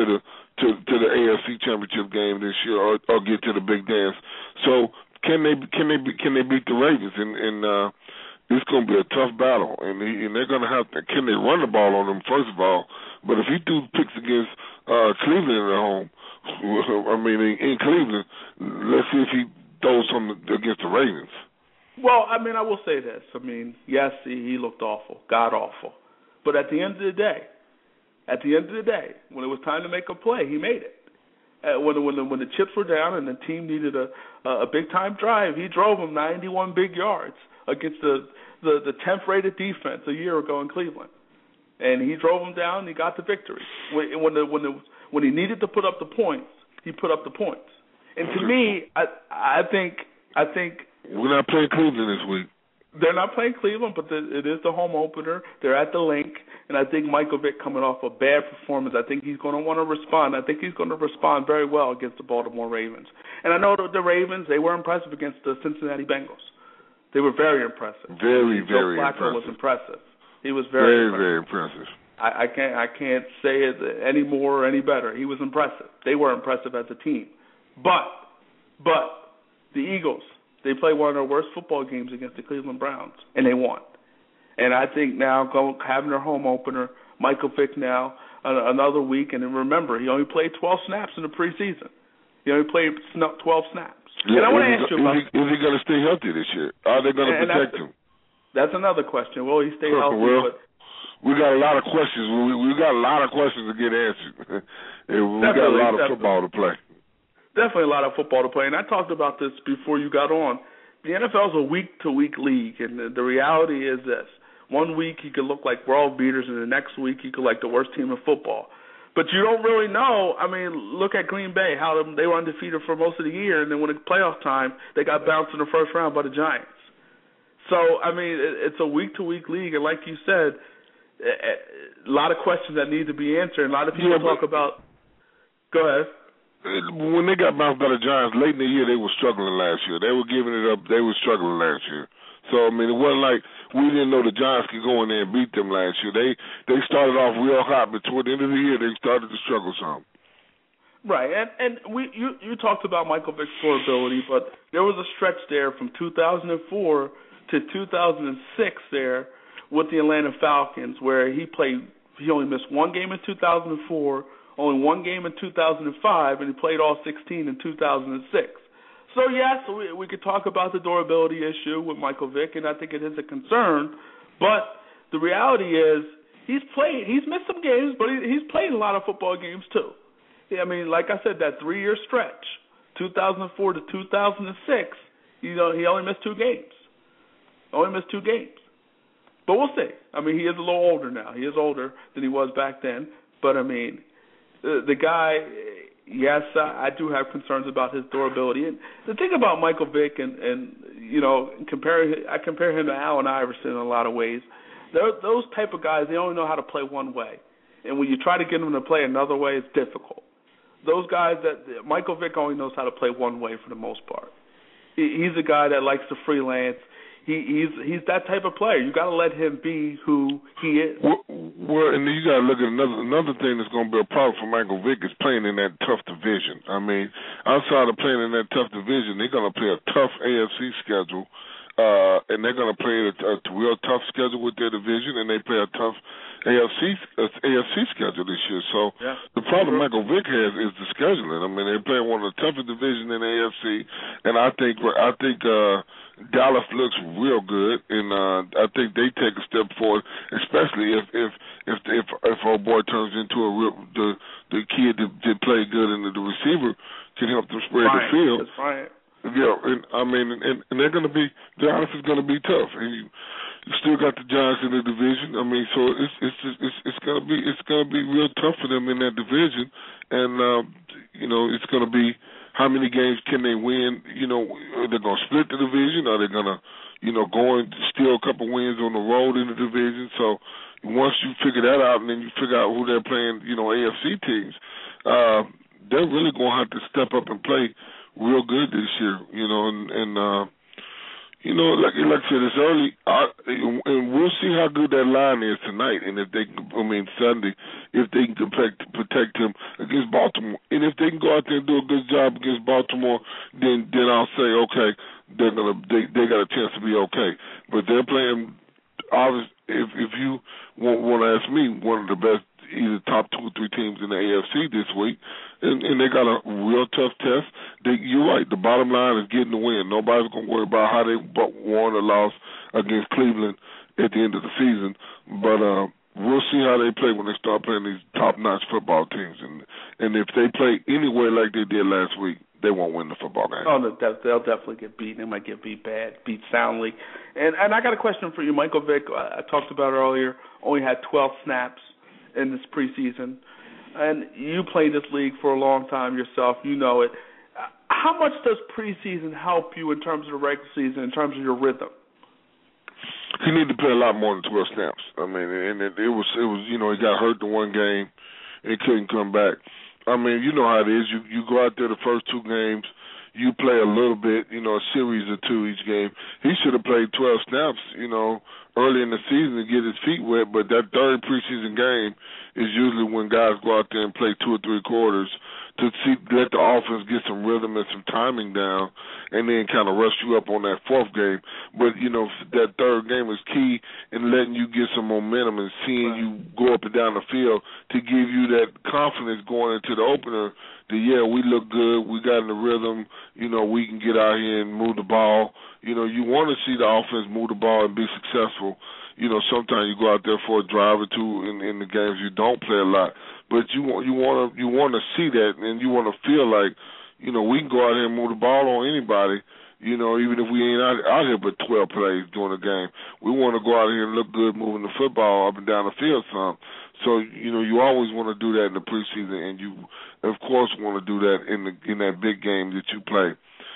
AFC Championship game this year, or get to the big dance. So can they beat the Ravens? And it's going to be a tough battle, and they're going to have to. Can they run the ball on them first of all? But if he threw picks against Cleveland at home, I mean in Cleveland, let's see if he throws something against the Ravens. Well, I mean, I will say this. I mean, yes, he looked awful, god awful. But at the end of the day, when it was time to make a play, he made it. When the chips were down and the team needed a big time drive, he drove them 91 big yards against the 10th rated defense a year ago in Cleveland, and he drove them down and he got the victory. When he needed to put up the points, he put up the points. And to me, I think. We're not playing Cleveland this week. They're not playing Cleveland, but it is the home opener. They're at the Link, and I think Michael Vick coming off a bad performance, I think he's going to want to respond. I think he's going to respond very well against the Baltimore Ravens. And I know the Ravens, they were impressive against the Cincinnati Bengals. They were very impressive. Very, Joe Flacco was impressive. He was very impressive. I can't say it any more or any better. He was impressive. They were impressive as a team. But the Eagles, they played one of their worst football games against the Cleveland Browns, and they won. And I think now having their home opener, Michael Vick now, another week, and then remember, he only played 12 snaps in the preseason. He only played 12 snaps. Yeah, and I want to ask you about... Is he going to stay healthy this year? Are they going to protect him? That's another question. Will he stay healthy? Well, we got a lot of questions. We got a lot of questions to get answered. And we got a lot of football to play. Definitely a lot of football to play, and I talked about this before you got on. The NFL is a week-to-week league, and the reality is this. One week you could look like world beaters, and the next week you could like the worst team in football. But you don't really know. I mean, look at Green Bay, how they were undefeated for most of the year, and then when it's playoff time, they got bounced in the first round by the Giants. So, I mean, it's a week-to-week league, and like you said, a lot of questions that need to be answered, and a lot of people talk about – go ahead. When they got bounced by the Giants late in the year, they were struggling last year. They were giving it up. They were struggling last year. So, I mean, it wasn't like we didn't know the Giants could go in there and beat them last year. They started off real hot, but toward the end of the year, they started to struggle some. Right, and you talked about Michael Vick's scoreability, but there was a stretch there from 2004 to 2006 there with the Atlanta Falcons where he only missed one game in 2004, only one game in 2005, and he played all 16 in 2006. So, yes, we could talk about the durability issue with Michael Vick, and I think it is a concern. But the reality is he's missed some games, but he's played a lot of football games too. I mean, like I said, that 3-year stretch, 2004 to 2006, he only missed 2 games. But we'll see. I mean, he is a little older now. He is older than he was back then. But, I mean, the guy, yes, I do have concerns about his durability. And the thing about Michael Vick, and you know, I compare him to Allen Iverson in a lot of ways. Those type of guys, they only know how to play one way. And when you try to get them to play another way, it's difficult. Those guys Michael Vick only knows how to play one way for the most part. He's a guy that likes to freelance. He's that type of player. You got to let him be who he is. Well, and you got to look at another thing that's going to be a problem for Michael Vick is playing in that tough division. I mean, outside of playing in that tough division, they're going to play a tough AFC schedule, and they're going to play a real tough schedule with their division, and they play a tough AFC schedule this year. So the problem Michael Vick has is the scheduling. I mean, they're playing one of the toughest divisions in the AFC, and I think Dallas looks real good, and I think they take a step forward, especially if old boy turns into the kid that played good and the receiver can help them spread the field. That's right. Yeah, and I mean, and they're going to be Dallas is going to be tough, and you still got the Giants in the division. I mean, so it's going to be real tough for them in that division, and you know, it's going to be how many games can they win? You know, are they going to split the division? Are they going to, you know, go and steal a couple wins on the road in the division? So once you figure that out, and then you figure out who they're playing, you know, AFC teams, they're really going to have to step up and play real good this year, and like I said, it's early, and we'll see how good that line is tonight, and Sunday, if they can protect him against Baltimore, and if they can go out there and do a good job against Baltimore, then I'll say okay, they got a chance to be okay. But they're playing, if you want to ask me, one of the best, either top 2 or 3 teams in the AFC this week, and they got a real tough test. You're right. The bottom line is getting the win. Nobody's going to worry about how they won or lost against Cleveland at the end of the season. But we'll see how they play when they start playing these top-notch football teams. And if they play anyway like they did last week, they won't win the football game. Oh, no, they'll definitely get beat. They might get beat bad, beat soundly. And I got a question for you. Michael Vick, I talked about earlier, only had 12 snaps in this preseason. And you played this league for a long time yourself. You know it. How much does preseason help you in terms of the regular season, in terms of your rhythm? He needed to play a lot more than 12 snaps. I mean, and it was he got hurt the one game and he couldn't come back. I mean, you know how it is. You go out there the first 2 games, you play a little bit, a series or 2 each game. He should have played 12 snaps, early in the season to get his feet wet, but that third preseason game is usually when guys go out there and play 2 or 3 quarters to let the offense get some rhythm and some timing down, and then kind of rush you up on that 4th game. But, that 3rd game is key in letting you get some momentum and seeing you go up and down the field to give you that confidence going into the opener that, we look good, we got in the rhythm, we can get out here and move the ball. You want to see the offense move the ball and be successful. Sometimes you go out there for a drive or 2 in the games you don't play a lot, but you want to see that, and you want to feel like, we can go out here and move the ball on anybody. Even if we ain't out here but 12 plays during the game, we want to go out here and look good moving the football up and down the field some. So you always want to do that in the preseason, and you of course want to do that in that big game that you play.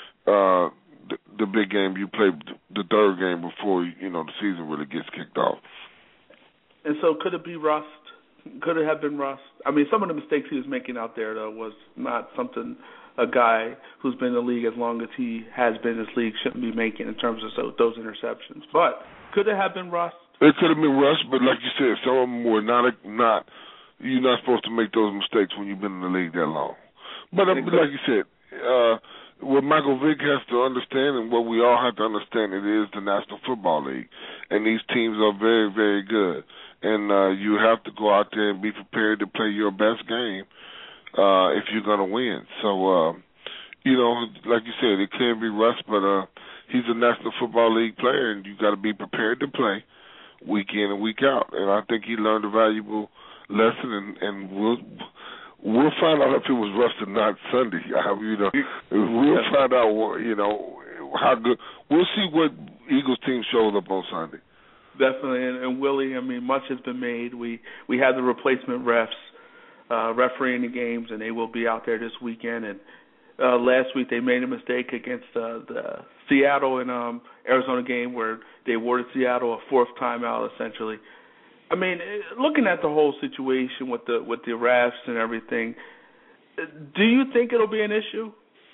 The big game you play, the 3rd game before the season really gets kicked off. And so, could it be rust? Could it have been rust? I mean, some of the mistakes he was making out there though was not something a guy who's been in the league as long as he has been in this league shouldn't be making in terms of those interceptions. But could it have been rust? It could have been rust, but like you said, some of them were not. You're not supposed to make those mistakes when you've been in the league that long. But like you said, what Michael Vick has to understand, and what we all have to understand, it is the National Football League, and these teams are very, very good. And you have to go out there and be prepared to play your best game if you're going to win. So, like you said, it can be rust, but he's a National Football League player, and you got to be prepared to play week in and week out. And I think he learned a valuable lesson, and we'll find out if it was rust or not Sunday. We'll find out, how good. We'll see what Eagles team shows up on Sunday. Definitely, and Willie, I mean, much has been made. We have the replacement refs refereeing the games, and they will be out there this weekend. And last week they made a mistake against the Seattle and Arizona game where they awarded Seattle a 4th timeout, essentially. I mean, looking at the whole situation with the refs and everything, do you think it'll be an issue?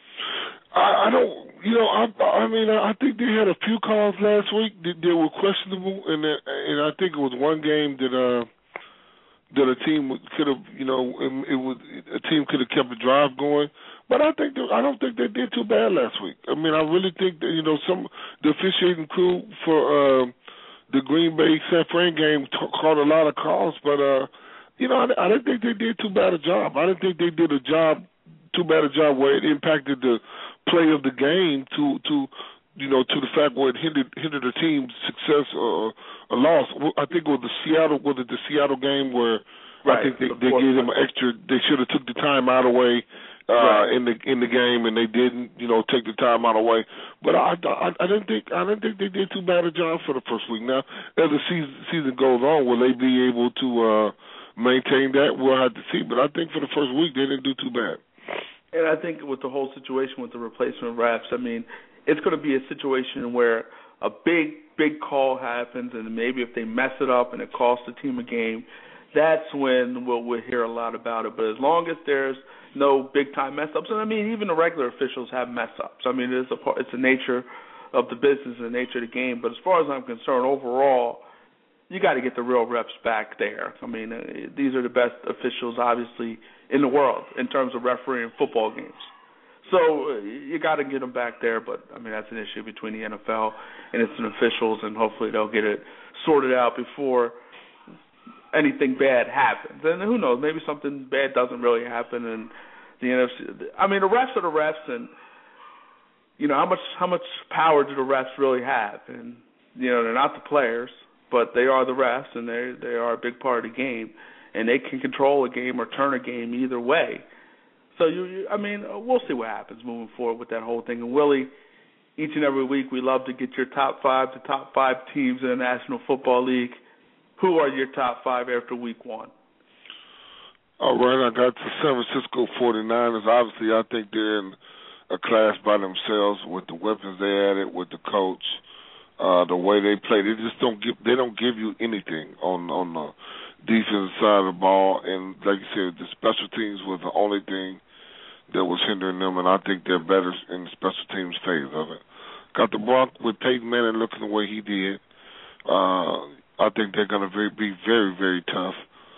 I don't. I think they had a few calls last week that were questionable, and I think it was one game that a team could have, a team could have kept the drive going. But I don't think they did too bad last week. I mean, I really think that the officiating crew for the Green Bay San Fran game caught a lot of calls, but I didn't think they did too bad a job. I didn't think they did too bad a job where it impacted the play of the game to the fact where it hindered the team's success or loss. I think it was the Seattle game where I think they gave them an extra. They should have took the timeout away in the game, and they didn't. Take the timeout away. But I didn't think they did too bad a job for the first week. Now, as the season goes on, will they be able to maintain that? We'll have to see. But I think for the first week, they didn't do too bad. And I think with the whole situation with the replacement refs, I mean, it's going to be a situation where a big call happens, and maybe if they mess it up and it costs the team a game, that's when we'll hear a lot about it. But as long as there's no big-time mess-ups, and I mean, even the regular officials have mess-ups. I mean, it's the nature of the business and the nature of the game. But as far as I'm concerned, overall, you got to get the real reps back there. I mean, these are the best officials, obviously, in the world in terms of refereeing football games. So you got to get them back there. But, I mean, that's an issue between the NFL and its officials, and hopefully they'll get it sorted out before anything bad happens. And who knows, maybe something bad doesn't really happen, and the NFC, I mean, the refs are the refs, and you know, how much power do the refs really have? And you know, they're not the players, but they are the refs, and they are a big part of the game, and they can control a game or turn a game either way. So I mean, we'll see what happens moving forward with that whole thing. And Willie, each and every week we love to get your top five teams in the National Football League. Who are your top five after week one? All right, I got the San Francisco 49ers. Obviously, I think they're in a class by themselves with the weapons they added, with the coach, the way they play. They just don't give you anything on the defensive side of the ball. And like you said, the special teams was the only thing that was hindering them, and I think they're better in the special teams phase of it. Got the Broncos with Peyton Manning looking the way he did. I think they're going to be very, very tough.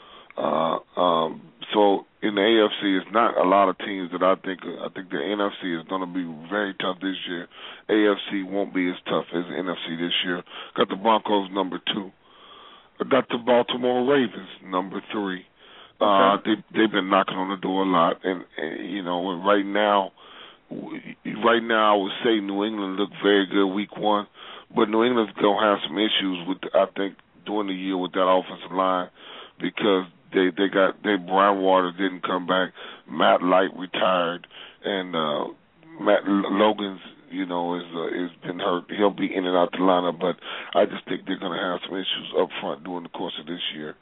So in the AFC, it's not a lot of teams that I think the NFC is going to be very tough this year. AFC won't be as tough as the NFC this year. Got the Broncos number 2. I got the Baltimore Ravens number 3. They've been knocking on the door a lot, and you know, right now I would say New England looked very good week 1, but New England's going to have some issues with, I think, during the year with that offensive line, because they Brian Waters didn't come back, Matt Light retired, and Matt Logan's, you know, is been hurt. He'll be in and out the lineup, but I just think they're going to have some issues up front during the course of this year.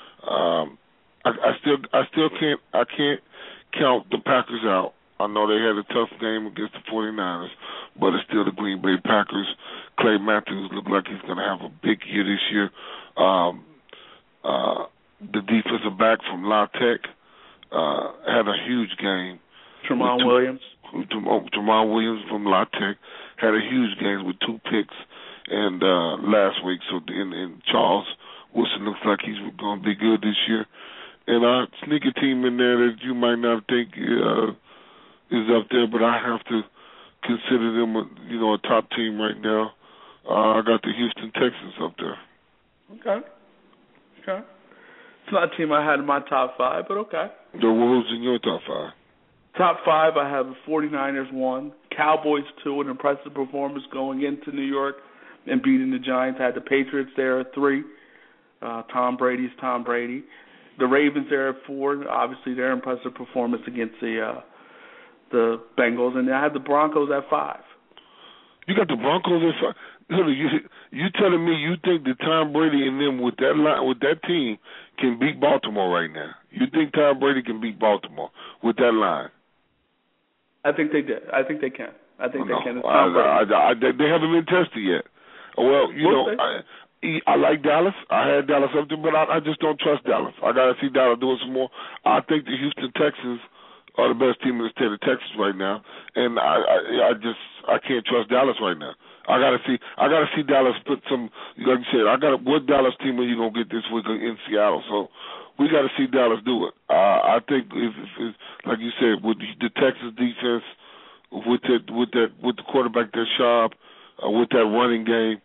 I still can't count the Packers out. I know they had a tough game against the 49ers, but it's still the Green Bay Packers. Clay Matthews looked like he's going to have a big year this year. The defensive back from La Tech had a huge game. Tramon Williams. Tramon Williams from La Tech had a huge game with 2 picks and last week. So and Charles Woodson looks like he's going to be good this year. And a sneaky team in there that you might not think is up there, but I have to consider them a top team right now. I got the Houston Texans up there. Okay. It's not a team I had in my top 5, but okay. Who's in your top 5? Top 5, I have the 49ers 1, Cowboys 2, an impressive performance going into New York and beating the Giants. I had the Patriots there at 3. Tom Brady's Tom Brady. The Ravens there at 4. Obviously, their impressive performance against the Bengals, and I had the Broncos at 5. You got the Broncos at 5. You telling me you think that Tom Brady and them with that team can beat Baltimore right now? You think Tom Brady can beat Baltimore with that line? I think they did. I think they can. I think they can. They haven't been tested yet. Well, I like Dallas. I had Dallas up there, but I just don't trust Dallas. I got to see Dallas doing some more. I think the Houston Texans are the best team in the state of Texas right now, and I can't trust Dallas right now. I gotta see Dallas put some, like you said. What Dallas team are you gonna get this week in Seattle? So we got to see Dallas do it. I think if like you said, with the Texas defense, with the quarterback there sharp, with that running game,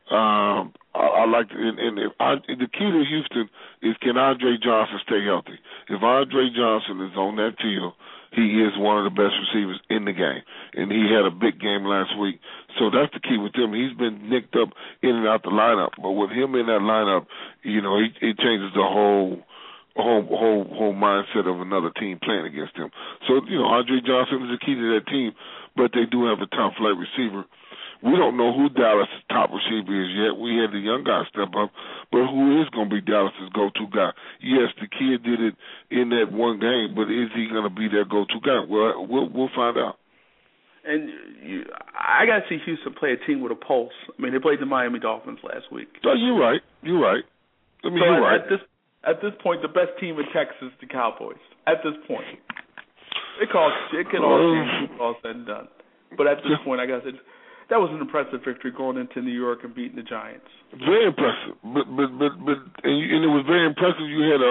I like it. And the key to Houston is, can Andre Johnson stay healthy? If Andre Johnson is on that field, he is one of the best receivers in the game, and he had a big game last week. So that's the key with him. He's been nicked up in and out the lineup, but with him in that lineup, it changes the whole mindset of another team playing against him. So Andre Johnson is the key to that team, but they do have a top flight receiver. We don't know who Dallas' top receiver is yet. We had the young guy step up, but who is going to be Dallas' go-to guy? Yes, the kid did it in that one game, but is he going to be their go-to guy? Well, we'll find out. And I got to see Houston play a team with a pulse. I mean, they played the Miami Dolphins last week. No, you're right. I mean, you're right. At this point, the best team in Texas is the Cowboys. At this point. It can all change when all said and done. But at this point, I guess that was an impressive victory going into New York and beating the Giants. Very impressive, but and it was very impressive. You had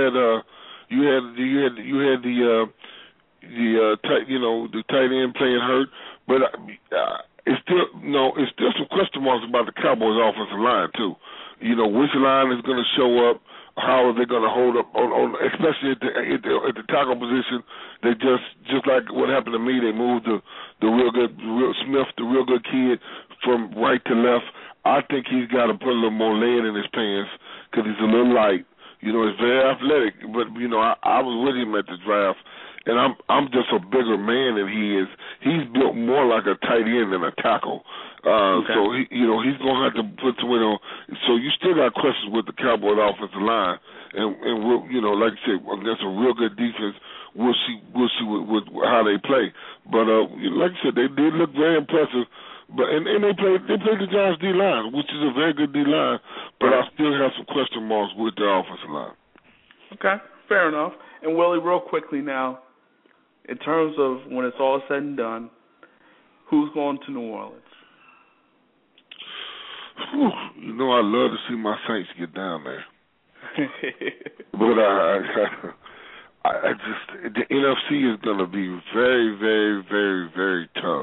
the tight end playing hurt, but it's still some question marks about the Cowboys' offensive line too. Which line is going to show up? How are they going to hold up on especially at the tackle position? They just like what happened to me. They moved the real Smith, the real good kid, from right to left. I think he's got to put a little more lead in his pants because he's a little light. He's very athletic, but I was with him at the draft, and I'm just a bigger man than he is. He's built more like a tight end than a tackle. Okay. So he's gonna have to put some weight on. So you still got questions with the Cowboys offensive line, and we'll, like I said, against a real good defense, we'll see with how they play. But like I said, they did look very impressive. But and they played the Giants D line, which is a very good D line. But I still have some question marks with their offensive line. Okay, fair enough. And Willie, real quickly now, in terms of when it's all said and done, who's going to New Orleans? I'd love to see my Saints get down there. But I just the NFC is going to be very, very, very, very tough.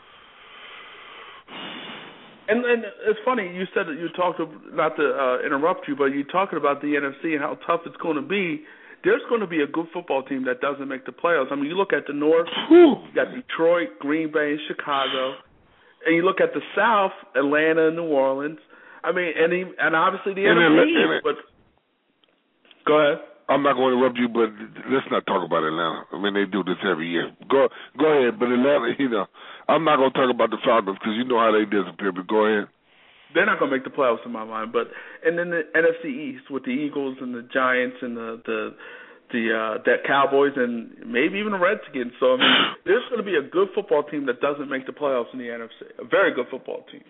And it's funny, you said that you talked, not to interrupt you, but you're talking about the NFC and how tough it's going to be. There's going to be a good football team that doesn't make the playoffs. I mean, you look at the North, you got Detroit, Green Bay, and Chicago. And you look at the South, Atlanta and New Orleans. I mean, and obviously the NFC. But go ahead. I'm not going to interrupt you, but let's not talk about Atlanta. I mean, they do this every year. Go ahead, but Atlanta, I'm not going to talk about the Falcons because you know how they disappear. But go ahead. They're not going to make the playoffs in my mind. And then the NFC East with the Eagles and the Giants and the Cowboys and maybe even the Redskins. So, I mean, there's going to be a good football team that doesn't make the playoffs in the NFC. A very good football team.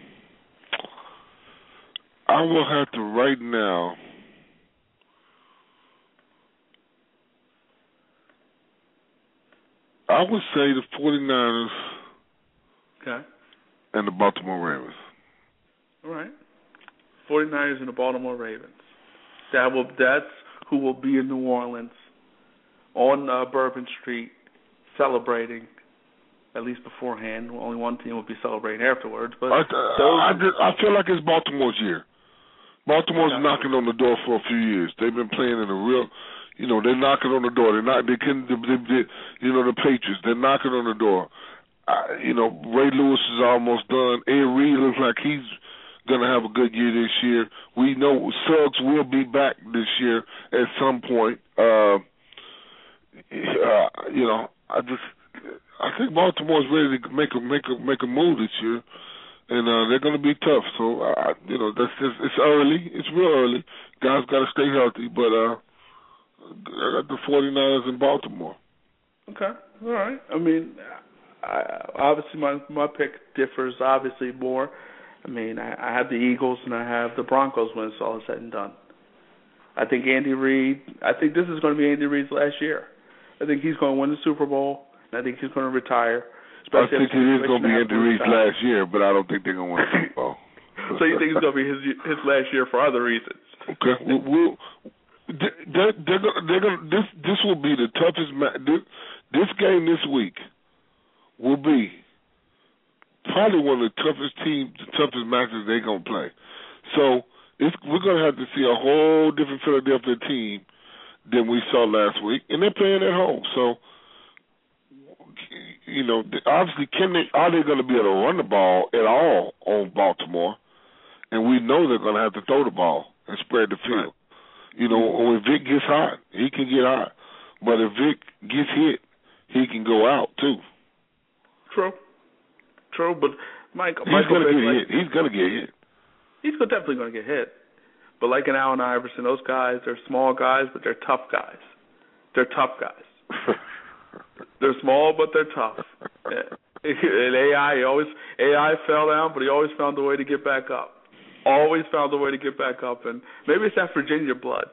I will have to right now. I would say the 49ers and the Baltimore Ravens. All right. 49ers and the Baltimore Ravens. That's who will be in New Orleans on Bourbon Street celebrating, at least beforehand. Only one team will be celebrating afterwards. But I feel like it's Baltimore's year. Baltimore's knocking on the door for a few years. They've been playing in a real, they're knocking on the door. The Patriots, they're knocking on the door. Ray Lewis is almost done. Ed Reed looks like he's going to have a good year this year. We know Suggs will be back this year at some point. I think Baltimore's ready to make a move this year, and they're going to be tough. So it's early. It's real early. Guys got to stay healthy, but I got the 49ers in Baltimore. Okay, all right. I mean, obviously my pick differs obviously more. I mean, I have the Eagles and I have the Broncos when it's all said and done. I think this is going to be Andy Reid's last year. I think he's going to win the Super Bowl, and I think he's going to retire. I think it is going to be Andy Reid's last year, but I don't think they're going to win the Super Bowl. So you think it's going to be his last year for other reasons? Okay. This will be the toughest match. This game this week will be probably one of the toughest matches they're going to play. So we're going to have to see a whole different Philadelphia team than we saw last week, and they're playing at home. So, obviously, are they going to be able to run the ball at all on Baltimore? And we know they're going to have to throw the ball and spread the field. Right. When Vic gets hot, he can get hot. But if Vic gets hit, he can go out, too. True, but he's going to get hit. He's going to get hit. He's definitely going to get hit. But like an Allen Iverson, those guys, they're small guys, but they're tough guys. They're tough guys. They're small, but they're tough. And AI fell down, but he always found a way to get back up. And maybe it's that Virginia blood.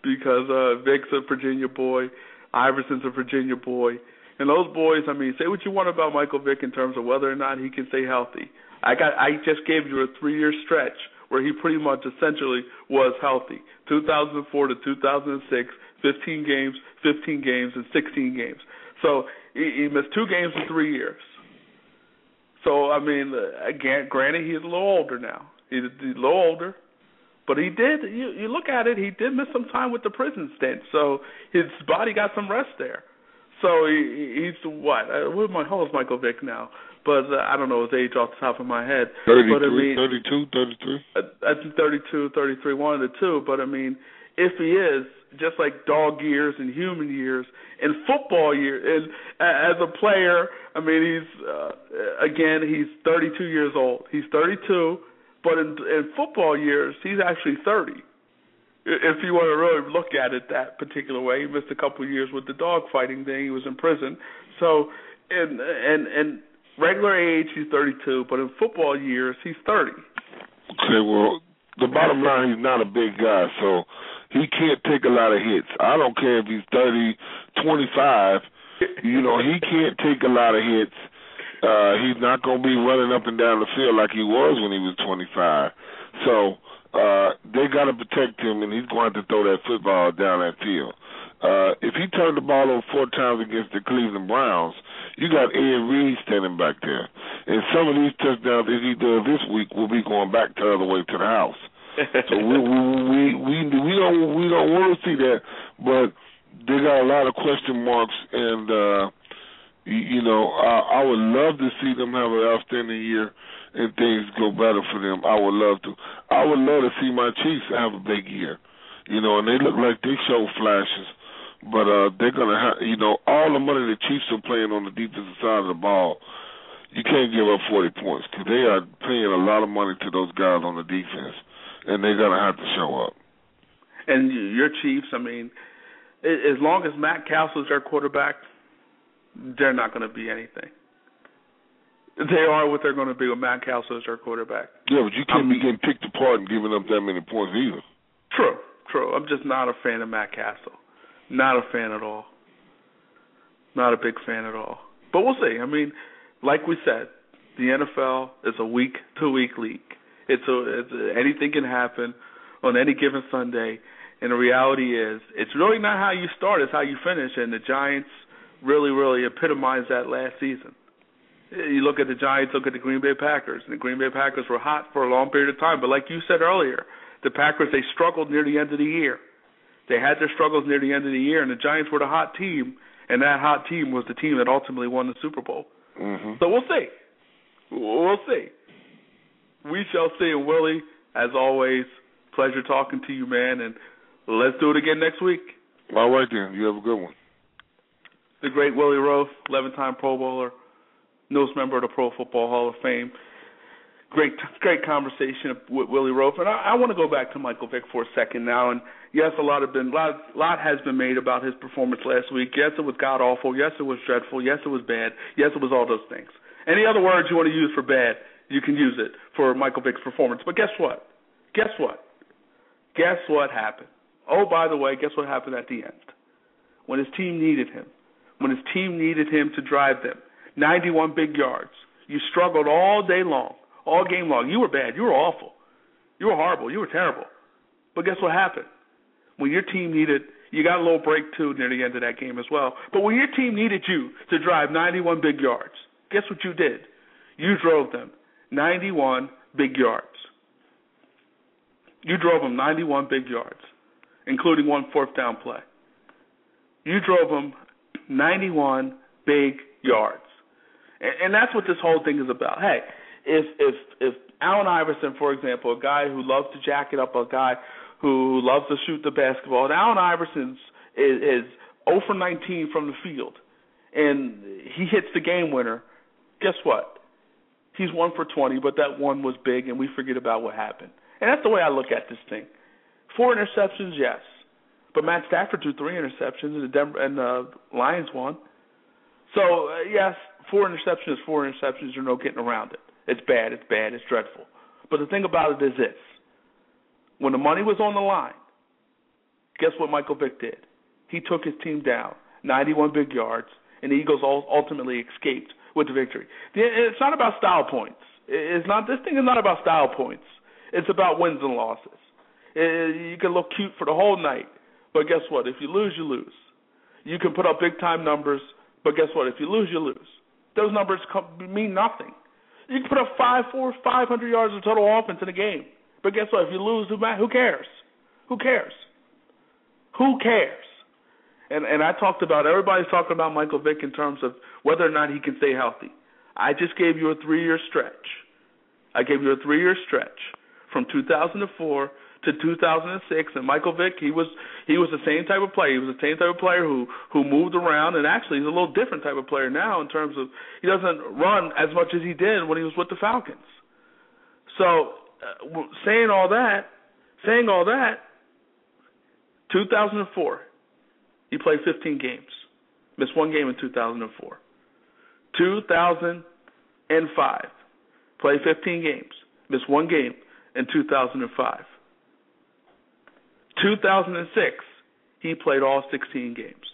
because Vic's a Virginia boy, Iverson's a Virginia boy. And those boys, I mean, say what you want about Michael Vick in terms of whether or not he can stay healthy. I just gave you a 3-year stretch where he pretty much essentially was healthy. 2004 to 2006, 15 games, and 16 games. So he missed 2 games in 3 years. So, I mean, again, granted, he's a little older now. He's a little older. But he did, you look at it, he did miss some time with the prison stint. So his body got some rest there. So he's what? How old is Michael Vick now? But I don't know his age off the top of my head. 33, but, I mean, 32. I think 32, 33, one of the two. But, I mean, if he is, just like dog years and human years, and football years, and as a player, I mean, he's 32 years old. He's 32, but in football years, he's actually 30. If you want to really look at it that particular way, he missed a couple of years with the dog fighting thing. He was in prison. So, in regular age, he's 32, but in football years, he's 30. Okay, well, the bottom line, he's not a big guy, so he can't take a lot of hits. I don't care if he's 30, 25. He can't take a lot of hits. He's not going to be running up and down the field like he was when he was 25. So they got to protect him, and he's going to have to throw that football down that field. If he turned the ball over 4 times against the Cleveland Browns, you got Ed Reed standing back there. And some of these touchdowns that he does this week will be going back the other way to the house. So we don't want to see that, but they got a lot of question marks, and I would love to see them have an outstanding year and things go better for them. I would love to. I would love to see my Chiefs have a big year, and they look like they show flashes, but they're gonna have, all the money the Chiefs are playing on the defensive side of the ball. You can't give up 40 points because they are paying a lot of money to those guys on the defense. And they're going to have to show up. And your Chiefs, I mean, as long as Matt Castle is their quarterback, they're not going to be anything. They are what they're going to be with Matt Castle as their quarterback. Yeah, but you can't be getting picked apart and giving up that many points either. True. I'm just not a fan of Matt Castle. Not a fan at all. Not a big fan at all. But we'll see. I mean, like we said, the NFL is a week-to-week league. It's anything can happen on any given Sunday, and the reality is it's really not how you start, it's how you finish, and the Giants really, really epitomized that last season. You look at the Giants, look at the Green Bay Packers, and the Green Bay Packers were hot for a long period of time, but like you said earlier, the Packers, they struggled near the end of the year. They had their struggles near the end of the year, and the Giants were the hot team, and that hot team was the team that ultimately won the Super Bowl. Mm-hmm. So we'll see. We'll see. We shall see. And Willie, as always, pleasure talking to you, man, and let's do it again next week. All right, then. You have a good one. The great Willie Roaf, 11-time Pro Bowler, newest member of the Pro Football Hall of Fame. Great conversation with Willie Roaf. And I want to go back to Michael Vick for a second now. And, yes, a lot has been made about his performance last week. Yes, it was god-awful. Yes, it was dreadful. Yes, it was bad. Yes, it was all those things. Any other words you want to use for bad, you can use it for Michael Vick's performance. But guess what? Guess what happened? Oh, by the way, guess what happened at the end? When his team needed him. When his team needed him to drive them. 91 big yards. You struggled all day long, all game long. You were bad. You were awful. You were horrible. You were terrible. But guess what happened? When your team needed, you got a little break, too, near the end of that game as well. But when your team needed you to drive 91 big yards, guess what you did? You drove them 91 big yards. You drove them 91 big yards, including one fourth down play. You drove them 91 big yards. And that's what this whole thing is about. Hey, if Allen Iverson, for example, a guy who loves to jack it up, a guy who loves to shoot the basketball, and Allen Iverson is 0 for 19 from the field, and he hits the game winner, guess what? He's 1 for 20, but that one was big, and we forget about what happened. And that's the way I look at this thing. 4 interceptions, yes. But Matt Stafford threw 3 interceptions, and the Lions won. So, yes, 4 interceptions is 4 interceptions. There's no getting around it. It's bad, it's dreadful. But the thing about it is this. When the money was on the line, Guess what Michael Vick did? He took his team down, 91 big yards, and the Eagles ultimately escaped with the victory. It's not about style points. This thing is not about style points. It's about wins and losses. You can look cute for the whole night, but guess what? If you lose, you lose. You can put up big-time numbers, but guess what? If you lose, you lose. Those numbers mean nothing. You can put up 500 yards of total offense in a game, but guess what? If you lose, who cares? Who cares? Who cares? And I talked about, everybody's talking about Michael Vick in terms of whether or not he can stay healthy. I just gave you a 3-year stretch. I gave you a 3-year stretch from 2004 to 2006, and Michael Vick, he was the same type of player. He was the same type of player who moved around, and actually he's a little different type of player now in terms of he doesn't run as much as he did when he was with the Falcons. So saying all that, 2004, he played 15 games, missed one game in 2004. 2005, played 15 games, missed one game in 2005. 2006, he played all 16 games.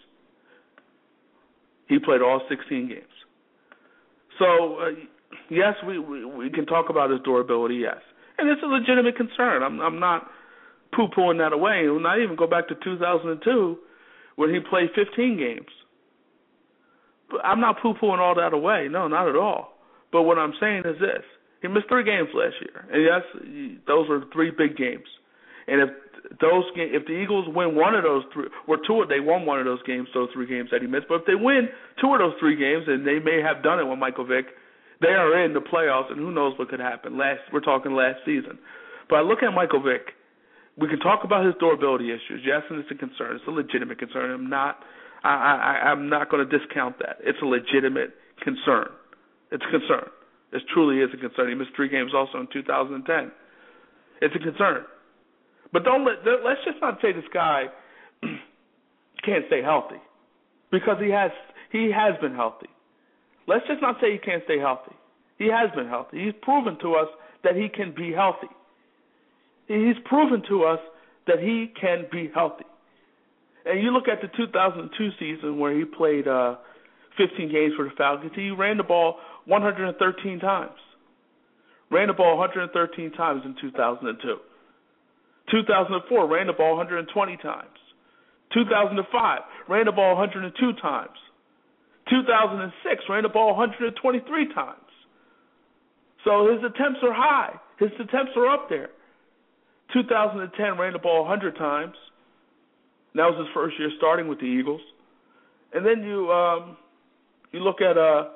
So, yes, we can talk about his durability, yes. And it's a legitimate concern. I'm not poo-pooing that away. We'll not even go back to 2002 when he played 15 games. But I'm not poo-pooing all that away. No, not at all. But what I'm saying is this. He missed 3 games last year. And, yes, those were 3 big games. And if the Eagles win one of those 3, they won one of those games, those 3 games that he missed. But if they win 2 of those 3 games, and they may have done it with Michael Vick, they are in the playoffs, and who knows what could happen. We're talking last season. But I look at Michael Vick. We can talk about his durability issues. Yes, and it's a concern. It's a legitimate concern. I'm not going to discount that. It's a legitimate concern. It's a concern. It truly is a concern. He missed 3 games also in 2010. It's a concern. But let's just not say this guy can't stay healthy, because he has been healthy. Let's just not say he can't stay healthy. He has been healthy. He's proven to us that he can be healthy. He's proven to us that he can be healthy. And you look at the 2002 season where he played 15 games for the Falcons. He ran the ball 113 times. Ran the ball 113 times in 2002. 2004, ran the ball 120 times. 2005, ran the ball 102 times. 2006, ran the ball 123 times. So his attempts are high. His attempts are up there. 2010, ran the ball 100 times. That was his first year starting with the Eagles. And then you look at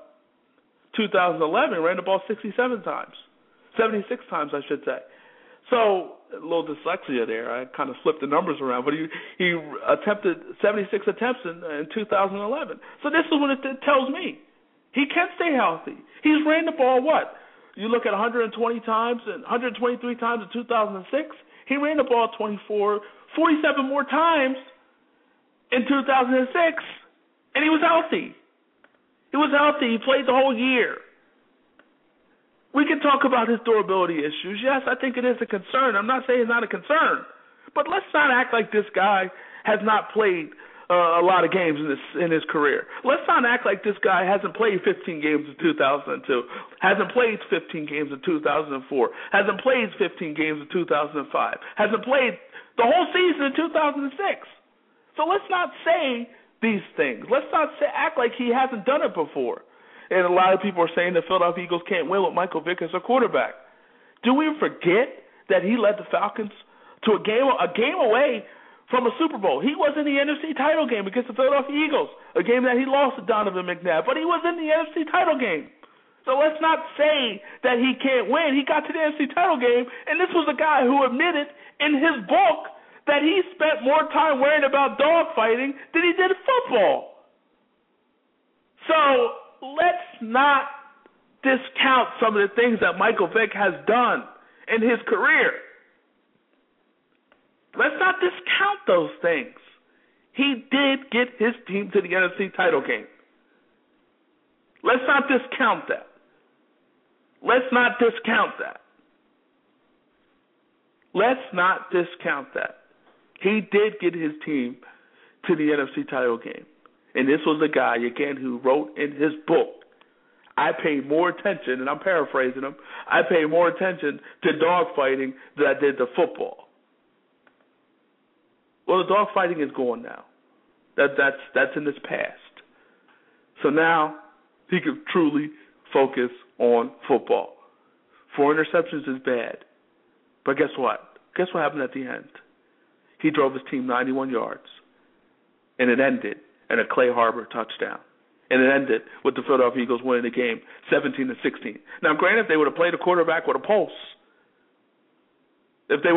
2011, ran the ball 67 times. 76 times, I should say. So a little dyslexia there. I kind of flipped the numbers around. But he attempted 76 attempts in 2011. So this is what it tells me. He can stay healthy. He's ran the ball what? You look at 120 times and 123 times in 2006. He ran the ball 47 more times in 2006, and he was healthy. He was healthy. He played the whole year. We can talk about his durability issues. Yes, I think it is a concern. I'm not saying it's not a concern, but let's not act like this guy has not played a lot of games in his career. Let's not act like this guy hasn't played 15 games in 2002, hasn't played 15 games in 2004, hasn't played 15 games in 2005, hasn't played the whole season in 2006. So let's not say these things. Let's not act like he hasn't done it before. And a lot of people are saying the Philadelphia Eagles can't win with Michael Vick as a quarterback. Do we forget that he led the Falcons to a game away from a Super Bowl? He was in the NFC title game against the Philadelphia Eagles, a game that he lost to Donovan McNabb, but he was in the NFC title game. So let's not say that he can't win. He got to the NFC title game, and this was a guy who admitted in his book that he spent more time worrying about dogfighting than he did football. So let's not discount some of the things that Michael Vick has done in his career. Let's not discount those things. He did get his team to the NFC title game. Let's not discount that. Let's not discount that. Let's not discount that. He did get his team to the NFC title game. And this was a guy, again, who wrote in his book, I paid more attention, and I'm paraphrasing him, I paid more attention to dogfighting than I did to football. Well, the dogfighting is gone now. That's in his past. So now he can truly focus on football. 4 interceptions is bad. But guess what? Guess what happened at the end? He drove his team 91 yards, and it ended in a Clay Harbor touchdown. And it ended with the Philadelphia Eagles winning the game 17-16. Now, granted, if they would have played a quarterback with a pulse, they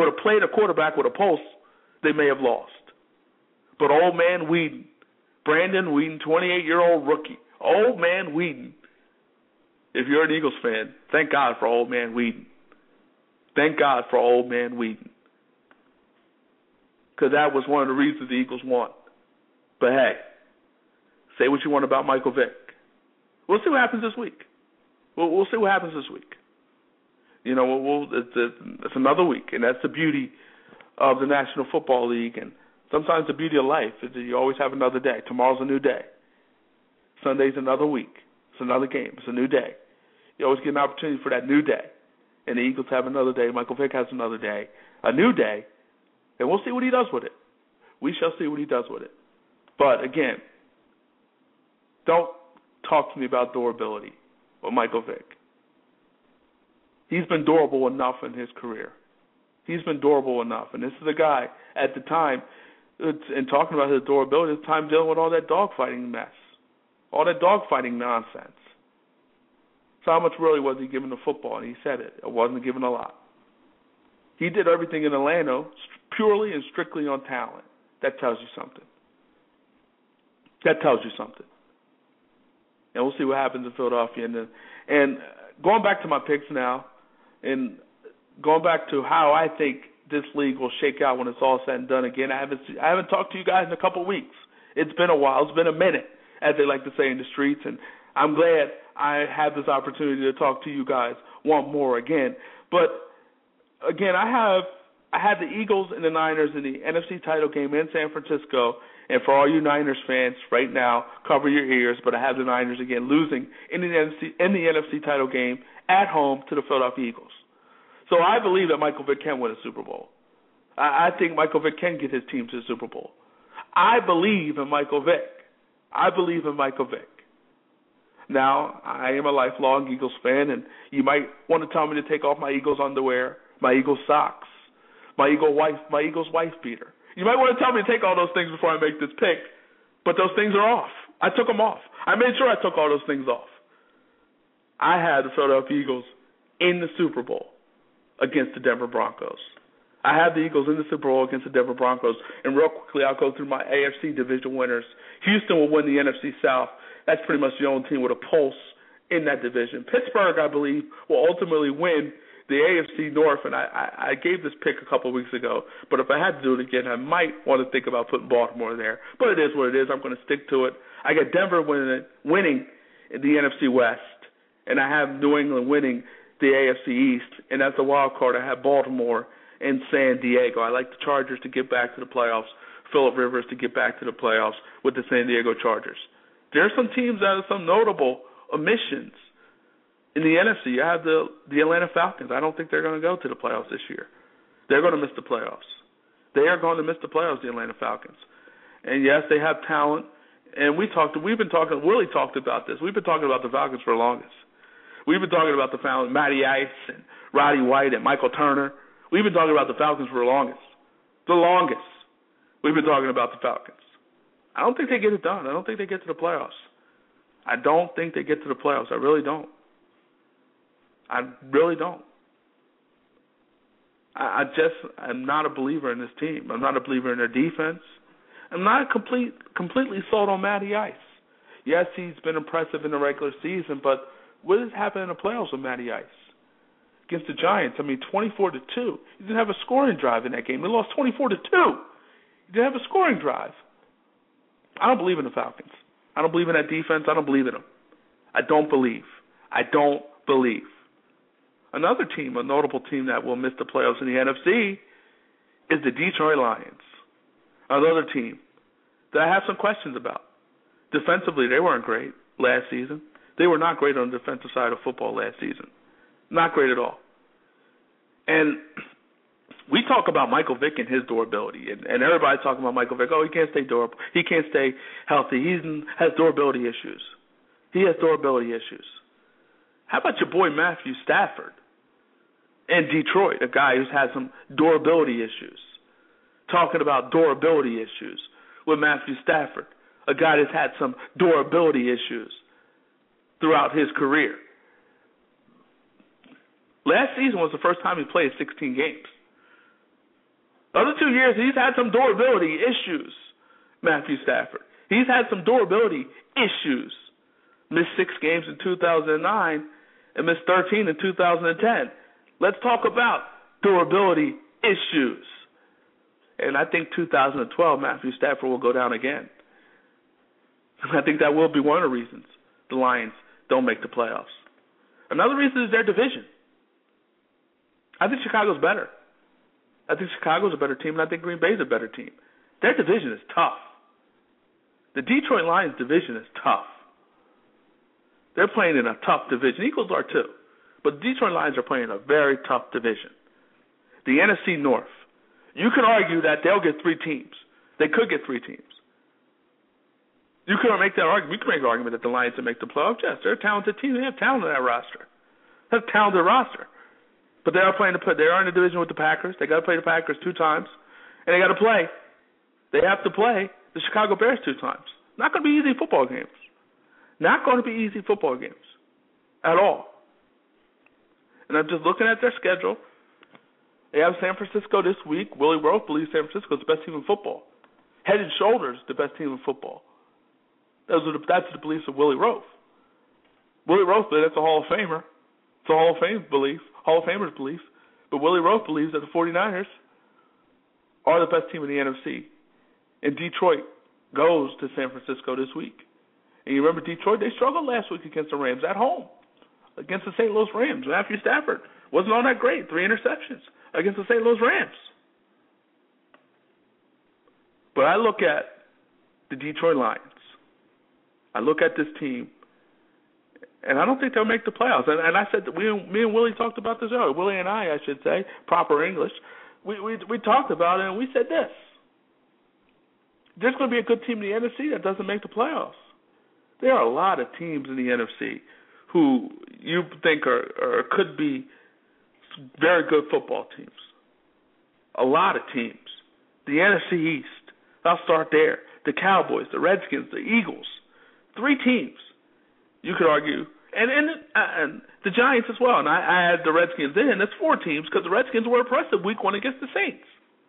may have lost. But old man Weeden, Brandon Weeden, 28-year-old rookie, old man Weeden. If you're an Eagles fan, thank God for old man Weeden. Thank God for old man Weeden. Because that was one of the reasons the Eagles won. But hey, say what you want about Michael Vick. We'll see what happens this week. We'll see what happens this week. You know, it's another week, and that's the beauty of the National Football League, and sometimes the beauty of life is that you always have another day. Tomorrow's a new day. Sunday's another week. It's another game. It's a new day. You always get an opportunity for that new day. And the Eagles have another day. Michael Vick has another day. A new day. And we'll see what he does with it. We shall see what he does with it. But, again, don't talk to me about durability with Michael Vick. He's been durable enough in his career. He's been durable enough. And this is a guy, at the time, and talking about his durability, at the time dealing with all that dogfighting mess, all that dogfighting nonsense. So how much really was he given to football? And he said it. It wasn't given a lot. He did everything in Atlanta purely and strictly on talent. That tells you something. That tells you something. And we'll see what happens in Philadelphia. And going back to my picks now, and going back to how I think this league will shake out when it's all said and done again, I haven't talked to you guys in a couple of weeks. It's been a while. It's been a minute, as they like to say in the streets. And I'm glad I have this opportunity to talk to you guys one more again. But, again, I had the Eagles and the Niners in the NFC title game in San Francisco. And for all you Niners fans right now, cover your ears, but I have the Niners again losing in the NFC title game at home to the Philadelphia Eagles. So I believe that Michael Vick can win a Super Bowl. I think Michael Vick can get his team to the Super Bowl. I believe in Michael Vick. Now, I am a lifelong Eagles fan, and you might want to tell me to take off my Eagles underwear, my Eagles socks, my Eagles wife beater. You might want to tell me to take all those things before I make this pick, but those things are off. I took them off. I made sure I took all those things off. I had the Philadelphia Eagles in the Super Bowl against the Denver Broncos. I have the Eagles in the Super Bowl against the Denver Broncos. And real quickly, I'll go through my AFC division winners. Houston will win the NFC South. That's pretty much the only team with a pulse in that division. Pittsburgh, I believe, will ultimately win the AFC North, and I gave this pick a couple of weeks ago, but if I had to do it again, I might want to think about putting Baltimore there. But it is what it is. I'm going to stick to it. I got Denver winning the NFC West, and I have New England winning the AFC East, and as a wild card, I have Baltimore and San Diego. I like the Chargers to get back to the playoffs, Phillip Rivers to get back to the playoffs with the San Diego Chargers. There are some teams that have some notable omissions. In the NFC, I have the Atlanta Falcons. I don't think they're going to go to the playoffs this year. They're going to miss the playoffs. They are going to miss the playoffs, the Atlanta Falcons. And, yes, they have talent. And Willie talked about this. We've been talking about the Falcons for the longest. We've been talking about the Falcons, Matty Ice and Roddy White and Michael Turner. We've been talking about the Falcons for the longest. The longest. We've been talking about the Falcons. I don't think they get it done. I don't think they get to the playoffs. I don't think they get to the playoffs. I really don't. I'm not a believer in this team. I'm not a believer in their defense. I'm not completely sold on Matty Ice. Yes, he's been impressive in the regular season, but what has happened in the playoffs with Matty Ice? Against the Giants, 24-2. He didn't have a scoring drive in that game. They lost 24-2. He didn't have a scoring drive. I don't believe in the Falcons. I don't believe in that defense. I don't believe in them. I don't believe. Another team, a notable team that will miss the playoffs in the NFC, is the Detroit Lions. another team that I have some questions about. Defensively, they weren't great last season. They were not great on the defensive side of football last season. Not great at all. And we talk about Michael Vick and his durability, and everybody's talking about Michael Vick. Oh, he can't stay durable. He can't stay healthy. He has durability issues. He has durability issues. How about your boy Matthew Stafford in Detroit, a guy who's had some durability issues? Talking about durability issues with Matthew Stafford, a guy that's had some durability issues throughout his career. Last season was the first time he played 16 games. The other 2 years, he's had some durability issues, Matthew Stafford. He's had some durability issues. Missed 6 games in 2009 and missed 13 in 2010. Let's talk about durability issues. And I think 2012, Matthew Stafford will go down again. I think that will be one of the reasons the Lions don't make the playoffs. Another reason is their division. I think Chicago's better. I think Chicago's a better team, and I think Green Bay's a better team. Their division is tough. The Detroit Lions division is tough. They're playing in a tough division. Eagles are too. But the Detroit Lions are playing a very tough division. The NFC North. You can argue that they'll get 3 teams. They could get 3 teams. You can make that argument. You can make the argument that the Lions will make the playoffs. Yes, they're a talented team. They have talent in that roster. They have a talented roster. But they are in the division with the Packers. They got to play the Packers 2 times, and they got to play. They have to play the Chicago Bears 2 times. Not going to be easy football games. Not going to be easy football games at all. And I'm just looking at their schedule. They have San Francisco this week. Willie Roaf believes San Francisco is the best team in football. Head and shoulders the best team in football. That's the beliefs of Willie Roaf. Willie Roaf, that's a Hall of Famer. It's a Hall of Fame belief. Hall of Famers belief. But Willie Roaf believes that the 49ers are the best team in the NFC. And Detroit goes to San Francisco this week. And you remember Detroit, they struggled last week against the Rams at home. Against the St. Louis Rams. Matthew Stafford wasn't all that great. 3 interceptions against the St. Louis Rams. But I look at the Detroit Lions. I look at this team, and I don't think they'll make the playoffs. And I said that me and Willie talked about this earlier. Willie and I should say, proper English. We talked about it, and we said this. There's going to be a good team in the NFC that doesn't make the playoffs. There are a lot of teams in the NFC who you think are could be very good football teams. A lot of teams. The NFC East. I'll start there. The Cowboys, the Redskins, the Eagles. 3 teams. You could argue. And the Giants as well. And I had the Redskins in. That's 4 teams because the Redskins were impressive week 1 against the Saints.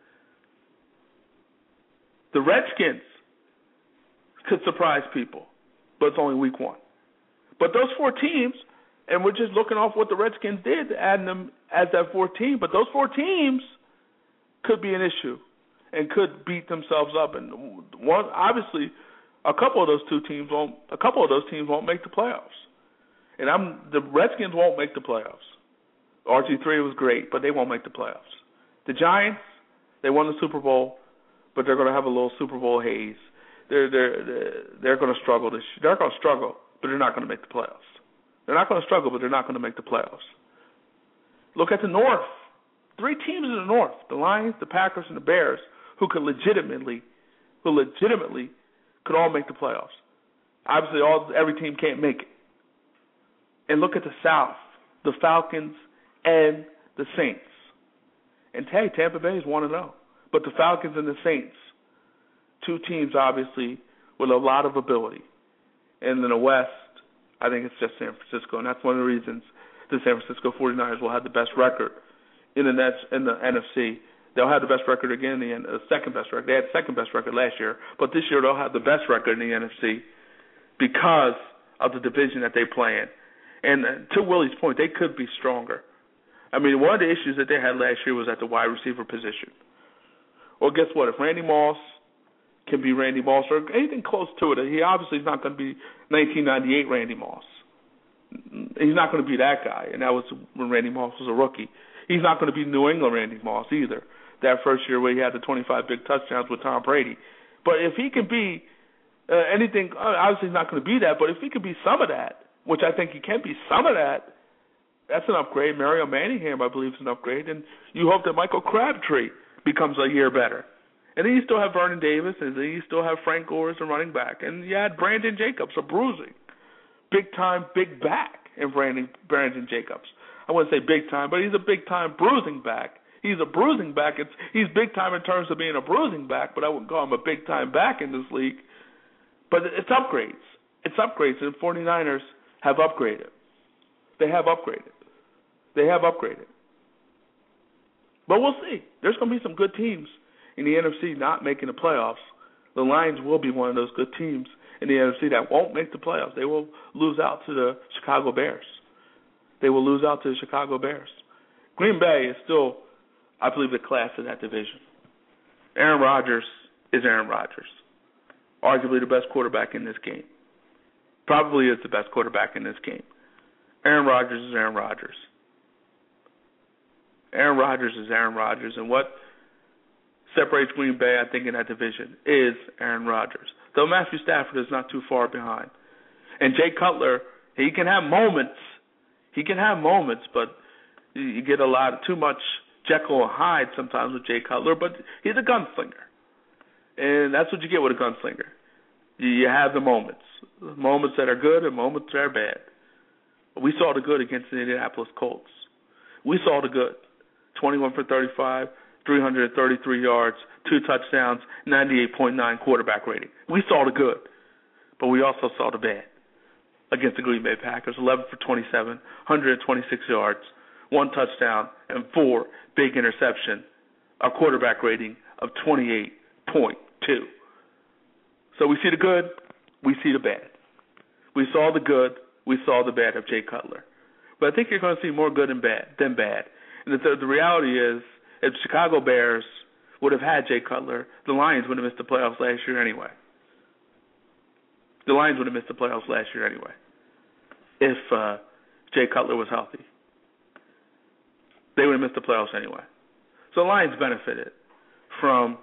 The Redskins could surprise people, but it's only week 1. But those 4 teams, and we're just looking off what the Redskins did, adding them as that 4th team, but those 4 teams could be an issue and could beat themselves up. And obviously, a couple of those teams won't make the playoffs. And the Redskins won't make the playoffs. RG3 was great, but they won't make the playoffs. The Giants, they won the Super Bowl, but they're going to have a little Super Bowl haze. They're going to struggle this year. They're going to struggle, but they're not going to make the playoffs. They're not going to struggle, but they're not going to make the playoffs. Look at the North. 3 teams in the North, the Lions, the Packers, and the Bears, who legitimately could all make the playoffs. Obviously, every team can't make it. And look at the South, the Falcons and the Saints. And hey, Tampa Bay is 1-0. But the Falcons and the Saints, 2 teams, obviously, with a lot of ability. And in the West, I think it's just San Francisco. And that's one of the reasons the San Francisco 49ers will have the best record in the NFC. They'll have the best record again, the second best record. They had the second best record last year. But this year they'll have the best record in the NFC because of the division that they play in. And to Willie's point, they could be stronger. I mean, one of the issues that they had last year was at the wide receiver position. Well, guess what? If Randy Moss can be Randy Moss or anything close to it, he obviously is not going to be 1998 Randy Moss. He's not going to be that guy, and that was when Randy Moss was a rookie. He's not going to be New England Randy Moss either. that first year where he had the 25 big touchdowns with Tom Brady. But if he can be anything, obviously he's not going to be that, but if he could be some of that, which I think he can be some of that, that's an upgrade. Mario Manningham, I believe, is an upgrade. And you hope that Michael Crabtree becomes a year better. And then you still have Vernon Davis, and then you still have Frank Gore as a running back. And you had Brandon Jacobs, a bruising, big-time, big back in Brandon Jacobs. I wouldn't say big-time, but he's a big-time bruising back. He's a bruising back. He's big-time in terms of being a bruising back, but I wouldn't call him a big-time back in this league. But it's upgrades. It's upgrades, and the 49ers have upgraded. They have upgraded. They have upgraded. But we'll see. There's going to be some good teams in the NFC not making the playoffs. The Lions will be one of those good teams in the NFC that won't make the playoffs. They will lose out to the Chicago Bears. They will lose out to the Chicago Bears. Green Bay is still, I believe, the class of that division. Aaron Rodgers is Aaron Rodgers. Arguably the best quarterback in this game. Probably is the best quarterback in this game. Aaron Rodgers is Aaron Rodgers. Aaron Rodgers is Aaron Rodgers. And what separates Green Bay, I think, in that division is Aaron Rodgers. Though Matthew Stafford is not too far behind. And Jay Cutler, he can have moments. He can have moments, but you get too much Jekyll and Hyde sometimes with Jay Cutler, but he's a gunslinger. And that's what you get with a gunslinger. You have the moments that are good and moments that are bad. We saw the good against the Indianapolis Colts. We saw the good. 21 for 35, 333 yards, 2 touchdowns, 98.9 quarterback rating. We saw the good, but we also saw the bad against the Green Bay Packers. 11 for 27, 126 yards, 1 touchdown, and 4 big interception, a quarterback rating of 28.2. So we see the good, we see the bad. We saw the good, we saw the bad of Jay Cutler. But I think you're going to see more good than bad. And the reality is, if the Chicago Bears would have had Jay Cutler, the Lions would have missed the playoffs last year anyway. The Lions would have missed the playoffs last year anyway if Jay Cutler was healthy. They would have missed the playoffs anyway. So the Lions benefited from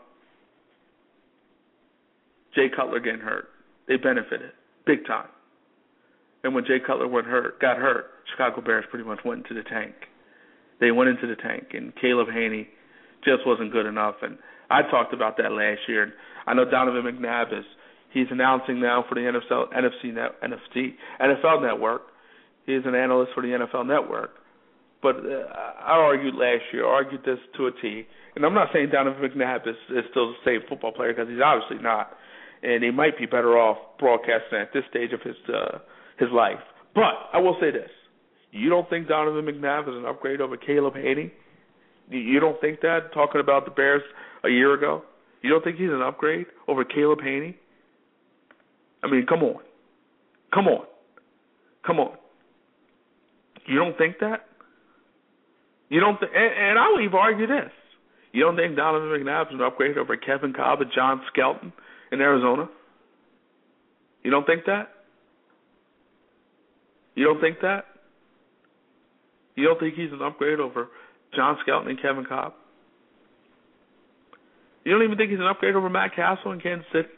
Jay Cutler getting hurt. They benefited big time. And when Jay Cutler got hurt, Chicago Bears pretty much went into the tank. They went into the tank, and Caleb Haney just wasn't good enough. And I talked about that last year. And I know Donovan McNabb he's announcing now for the NFL Network. He's an analyst for the NFL Network. But I argued this to a T. And I'm not saying Donovan McNabb is still the same football player, because he's obviously not. And he might be better off broadcasting at this stage of his life. But I will say this. You don't think Donovan McNabb is an upgrade over Caleb Haney? You don't think that, talking about the Bears a year ago? You don't think he's an upgrade over Caleb Haney? I mean, come on. You don't think that? You don't and I will even argue this. You don't think Donovan McNabb is an upgrade over Kevin Kolb and John Skelton in Arizona? You don't think that? You don't think that? You don't think he's an upgrade over John Skelton and Kevin Kolb? You don't even think he's an upgrade over Matt Castle in Kansas City?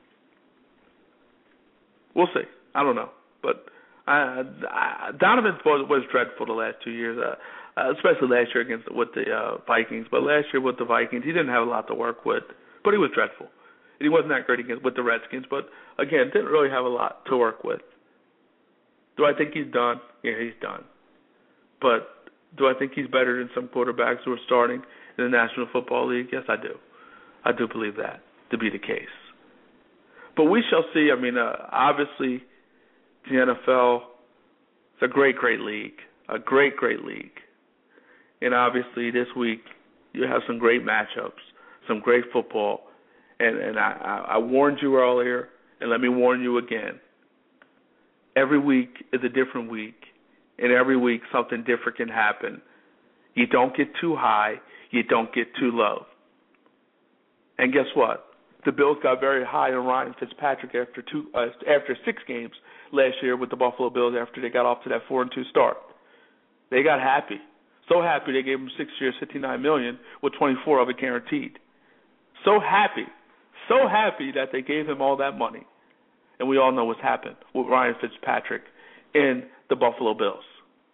We'll see. I don't know. But Donovan was dreadful the last 2 years, especially last year with the Vikings. But last year with the Vikings, he didn't have a lot to work with, but he was dreadful. And he wasn't that great with the Redskins, but, again, didn't really have a lot to work with. Do I think he's done? Yeah, he's done. But do I think he's better than some quarterbacks who are starting in the National Football League? Yes, I do. I do believe that to be the case. But we shall see. I mean, obviously, the NFL is a great, great league. A great, great league. And obviously, this week, you have some great matchups, some great football. And I warned you earlier, and let me warn you again. Every week is a different week. And every week, something different can happen. You don't get too high. You don't get too low. And guess what? The Bills got very high on Ryan Fitzpatrick after 6 games last year with the Buffalo Bills after they got off to that 4-2 start. They got happy. So happy they gave him 6 years, $59 million, with 24 of it guaranteed. So happy that they gave him all that money. And we all know what's happened with Ryan Fitzpatrick and the Buffalo Bills.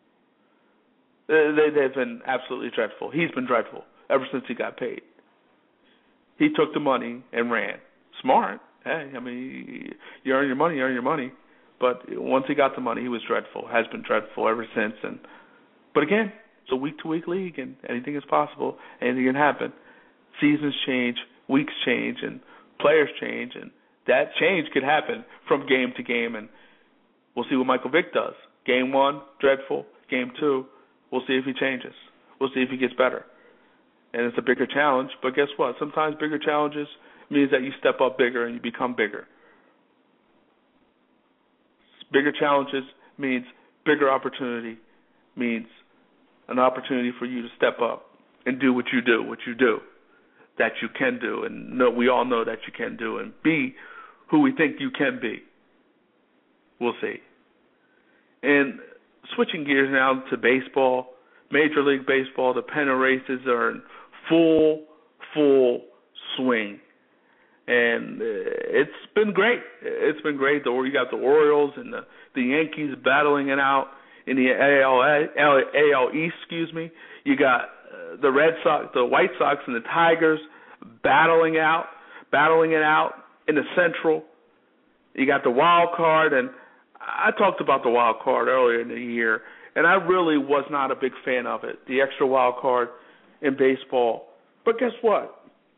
They've been absolutely dreadful. He's been dreadful ever since he got paid. He took the money and ran. Smart. Hey, I mean, you earn your money. But once he got the money, he was dreadful. Has been dreadful ever since. But again, it's a week-to-week league, and anything is possible. Anything can happen. Seasons change, weeks change, and players change, and that change could happen from game to game. And we'll see what Michael Vick does. Game 1, dreadful. Game 2, we'll see if he changes. We'll see if he gets better. And it's a bigger challenge, but guess what? Sometimes bigger challenges means that you step up bigger and you become bigger. Bigger challenges means bigger opportunity, means an opportunity for you to step up and do what you do, that you can do, and we all know that you can do, and be who we think you can be. We'll see. And switching gears now to baseball, Major League Baseball, the pennant races are in full swing. And it's been great. It's been great. You got the Orioles and the Yankees battling it out in the AL East, You got the Red Sox, the White Sox, and the Tigers battling it out in the Central. You got the wild card, and I talked about the wild card earlier in the year, and I really was not a big fan of it, the extra wild card in baseball. But guess what?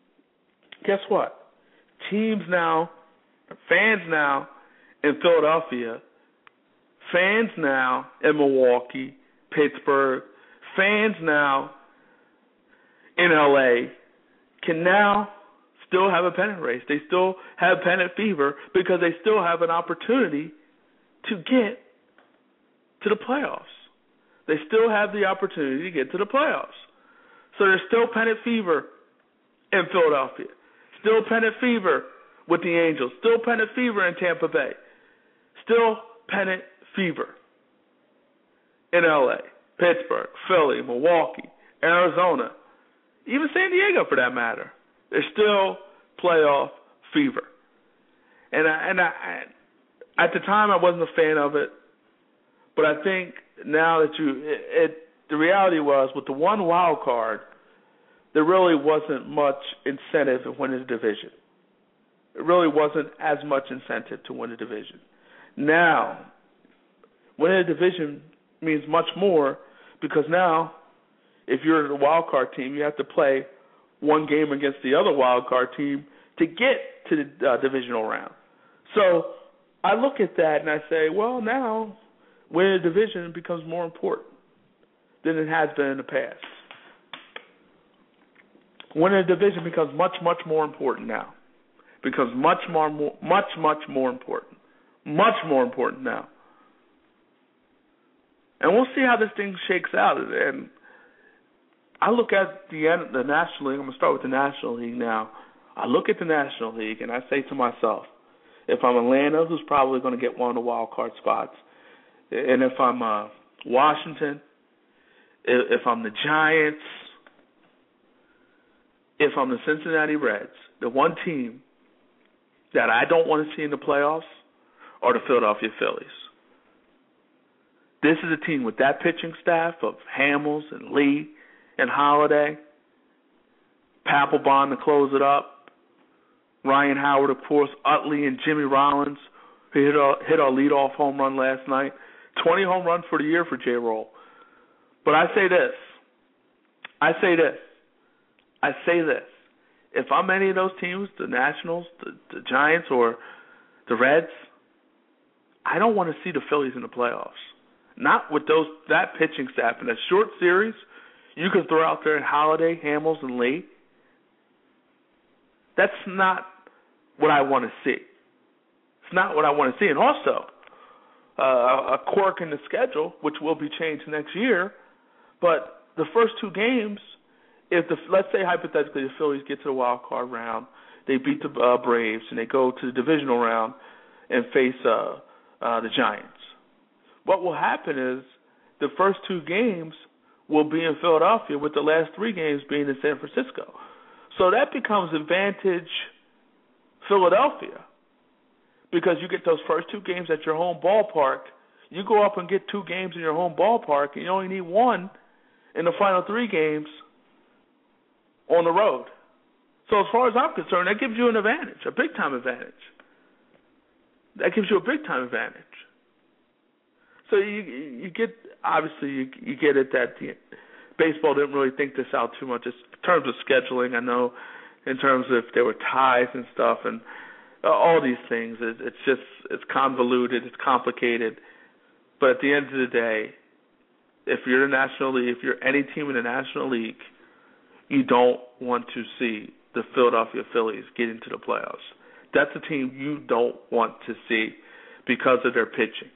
Teams now, fans now in Philadelphia, fans now in Milwaukee, Pittsburgh, fans now in L.A. can now still have a pennant race. They still have pennant fever because they still have an opportunity to get to the playoffs. They still have the opportunity to get to the playoffs. So there's still pennant fever in Philadelphia. Still pennant fever with the Angels. Still pennant fever in Tampa Bay. Still pennant fever in L.A., Pittsburgh, Philly, Milwaukee, Arizona, even San Diego for that matter. There's still playoff fever. And I at the time I wasn't a fan of it, but I think now that the reality was with the one wild card, there really wasn't much incentive to win the division. It really wasn't as much incentive to win the division. Now, winning the division means much more because now, if you're the wild card team, you have to play one game against the other wild card team to get to the divisional round. So I look at that and I say, well, now winning the division becomes more important than it has been in the past. Winning the division becomes much more important now. Becomes much more important. Much more important now. And we'll see how this thing shakes out. And I look at the National League. I'm going to start with the National League now. I look at the National League and I say to myself, if I'm Atlanta, who's probably going to get one of the wild card spots, and if I'm Washington, if I'm the Giants, if I'm the Cincinnati Reds, the one team that I don't want to see in the playoffs are the Philadelphia Phillies. This is a team with that pitching staff of Hamels and Lee and Holiday, Papelbon to close it up, Ryan Howard, of course, Utley and Jimmy Rollins, who hit our leadoff home run last night. 20 home runs for the year for J-Roll. But I say this. If I'm any of those teams, the Nationals, the Giants, or the Reds, I don't want to see the Phillies in the playoffs. Not with that pitching staff. In a short series, you can throw out there Holiday, Hamels, and Lee. That's not what I want to see. It's not what I want to see. And also, a quirk in the schedule, which will be changed next year, but the first two games, let's say hypothetically the Phillies get to the wild card round, they beat the Braves, and they go to the divisional round and face the Giants. What will happen is the first two games will be in Philadelphia, with the last 3 games being in San Francisco. So that becomes advantage Philadelphia, because you get those first 2 games at your home ballpark. You go up and get 2 games in your home ballpark, and you only need 1 in the final 3 games on the road. So as far as I'm concerned, that gives you an advantage, a big-time advantage. That gives you a big-time advantage. So you get, obviously, you get it that baseball didn't really think this out too much in terms of scheduling. I know in terms of if there were ties and stuff and all these things. It's convoluted, it's complicated. But at the end of the day, if you're the National League, if you're any team in the National League, you don't want to see the Philadelphia Phillies get into the playoffs. That's a team you don't want to see because of their pitching.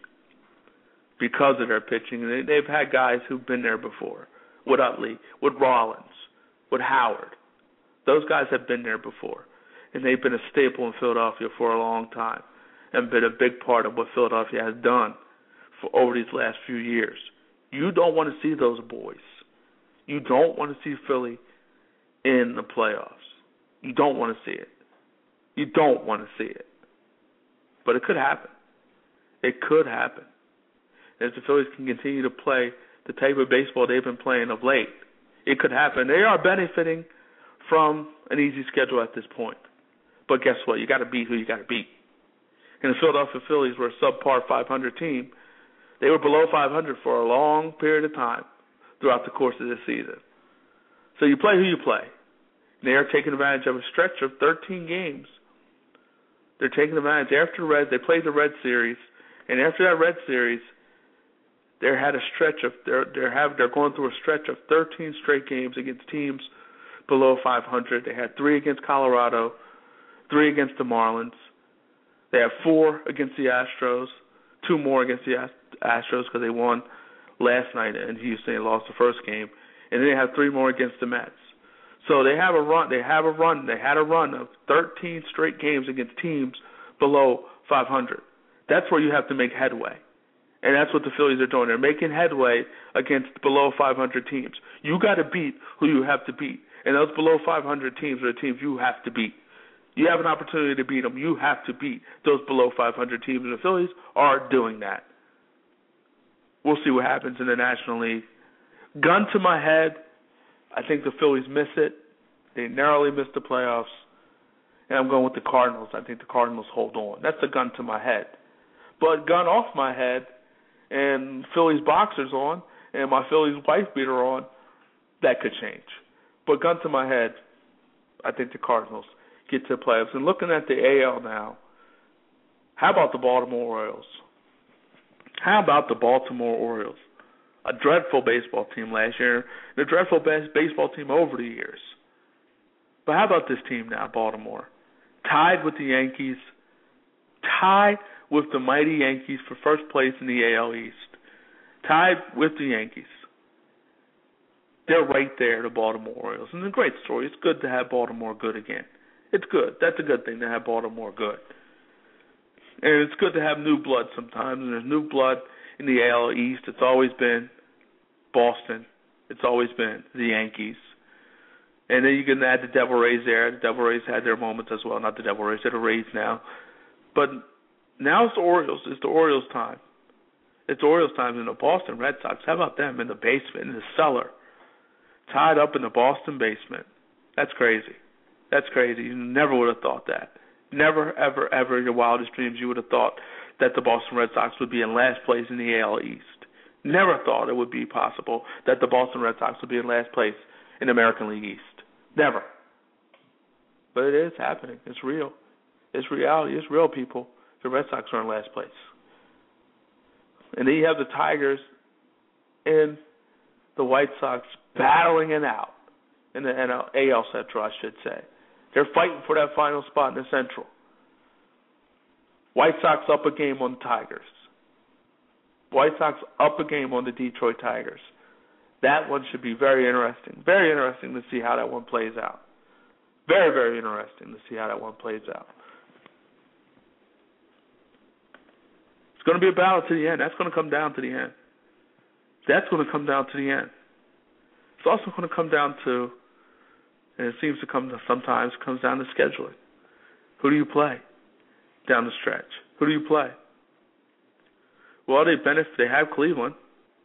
Because of their pitching. They've had guys who've been there before, with Utley, with Rollins, with Howard. Those guys have been there before, and they've been a staple in Philadelphia for a long time and been a big part of what Philadelphia has done for over these last few years. You don't want to see those boys. You don't want to see Philly in the playoffs. You don't want to see it. You don't want to see it. But it could happen. It could happen. If the Phillies can continue to play the type of baseball they've been playing of late, it could happen. They are benefiting from an easy schedule at this point. But guess what? You got to beat who you got to beat. And the Philadelphia Phillies were a subpar 500 team. They were below 500 for a long period of time throughout the course of this season. So you play who you play. They are taking advantage of a stretch of 13 games. They're taking advantage. After the Reds, they played the Red Series, and after that Red Series, they had a stretch of they're going through a stretch of 13 straight games against teams below 500. They had 3 against Colorado, 3 against the Marlins. They have 4 against the Astros, 2 more against the Astros because they won last night in Houston. They lost the first game, and then they have 3 more against the Mets. So they have a run. They had a run of 13 straight games against teams below 500. That's where you have to make headway. And that's what the Phillies are doing. They're making headway against below 500 teams. You got to beat who you have to beat. And those below 500 teams are the teams you have to beat. You have an opportunity to beat them. You have to beat those below 500 teams. And the Phillies are doing that. We'll see what happens in the National League. Gun to my head, I think the Phillies miss it. They narrowly miss the playoffs. And I'm going with the Cardinals. I think the Cardinals hold on. That's a gun to my head. But gun off my head and Phillies boxers on and my Phillies wife beater on, that could change. But gun to my head, I think the Cardinals get to the playoffs. And looking at the AL now, how about the Baltimore Orioles? How about the Baltimore Orioles? A dreadful baseball team last year, and a dreadful baseball team over the years. But how about this team now, Baltimore? Tied with the Yankees, tied with the mighty Yankees for first place in the AL East. Tied with the Yankees. They're right there, the Baltimore Orioles. And it's a great story. It's good to have Baltimore good again. It's good. That's a good thing to have Baltimore good. And it's good to have new blood sometimes. And there's new blood in the AL East. It's always been Boston. It's always been the Yankees. And then you can add the Devil Rays there. The Devil Rays had their moments as well. Not the Devil Rays, they're the Rays now. But now it's the Orioles. It's the Orioles' time. It's the Orioles' time. And the Boston Red Sox, how about them in the basement, in the cellar, tied up in the Boston basement? That's crazy. That's crazy. You never would have thought that. Never, ever, ever in your wildest dreams you would have thought that the Boston Red Sox would be in last place in the AL East. Never thought it would be possible that the Boston Red Sox would be in last place in the American League East. Never. But it is happening. It's real. It's reality. It's real, people. The Red Sox are in last place. And then you have the Tigers and the White Sox battling it out in the AL Central, I should say. They're fighting for that final spot in the Central. White Sox up a game on the Tigers. White Sox up a game on the Detroit Tigers. That one should be very interesting. Very interesting to see how that one plays out. Very, very interesting to see how that one plays out. It's going to be a battle to the end. That's going to come down to the end. That's going to come down to the end. It's also going to come down to, and it seems to sometimes comes down to scheduling. Who do you play down the stretch? Who do you play? Well, they have Cleveland.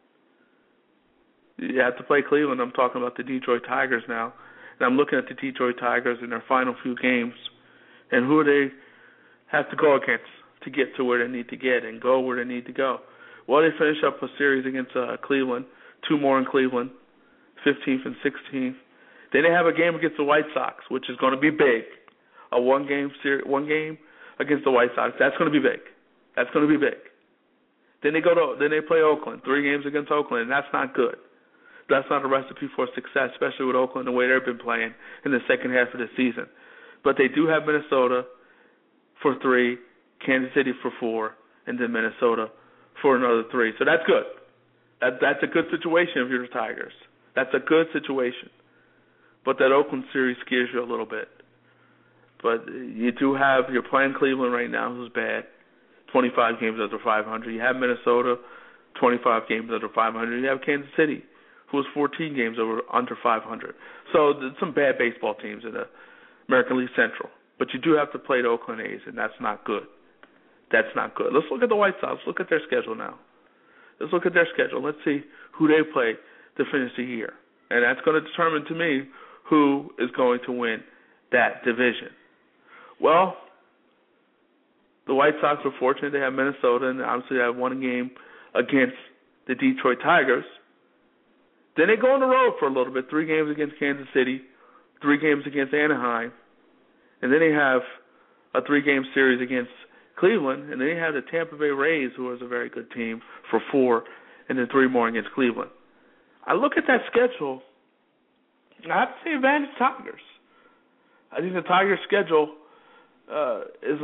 You have to play Cleveland. I'm talking about the Detroit Tigers now. And I'm looking at the Detroit Tigers in their final few games and who they have to go against to get to where they need to get and go where they need to go. Well, they finish up a series against Cleveland, 2 more in Cleveland, 15th and 16th. Then they have a game against the White Sox, which is going to be big. A one game against the White Sox. That's going to be big. That's going to be big. Then they play Oakland, 3 games against Oakland, and that's not good. That's not a recipe for success, especially with Oakland the way they've been playing in the second half of the season. But they do have Minnesota for 3, Kansas City for 4, and then Minnesota for another 3. So that's good. That's a good situation if you're the Tigers. That's a good situation. But that Oakland series scares you a little bit. But you're playing Cleveland right now, who's bad, 25 games under 500. You have Minnesota, 25 games under 500. You have Kansas City, who was 14 games under 500. So there's some bad baseball teams in the American League Central. But you do have to play the Oakland A's, and that's not good. That's not good. Let's look at the White Sox. Look at their schedule now. Let's look at their schedule. Let's see who they play to finish the year. And that's going to determine to me who is going to win that division. Well, the White Sox were fortunate. They have Minnesota, and obviously they have 1 game against the Detroit Tigers. Then they go on the road for a little bit, 3 games against Kansas City, 3 games against Anaheim, and then they have a 3-game series against Cleveland, and then they have the Tampa Bay Rays, who is a very good team, for 4, and then 3 more against Cleveland. I look at that schedule, and I have to say advantage Tigers. I think the Tigers' schedule is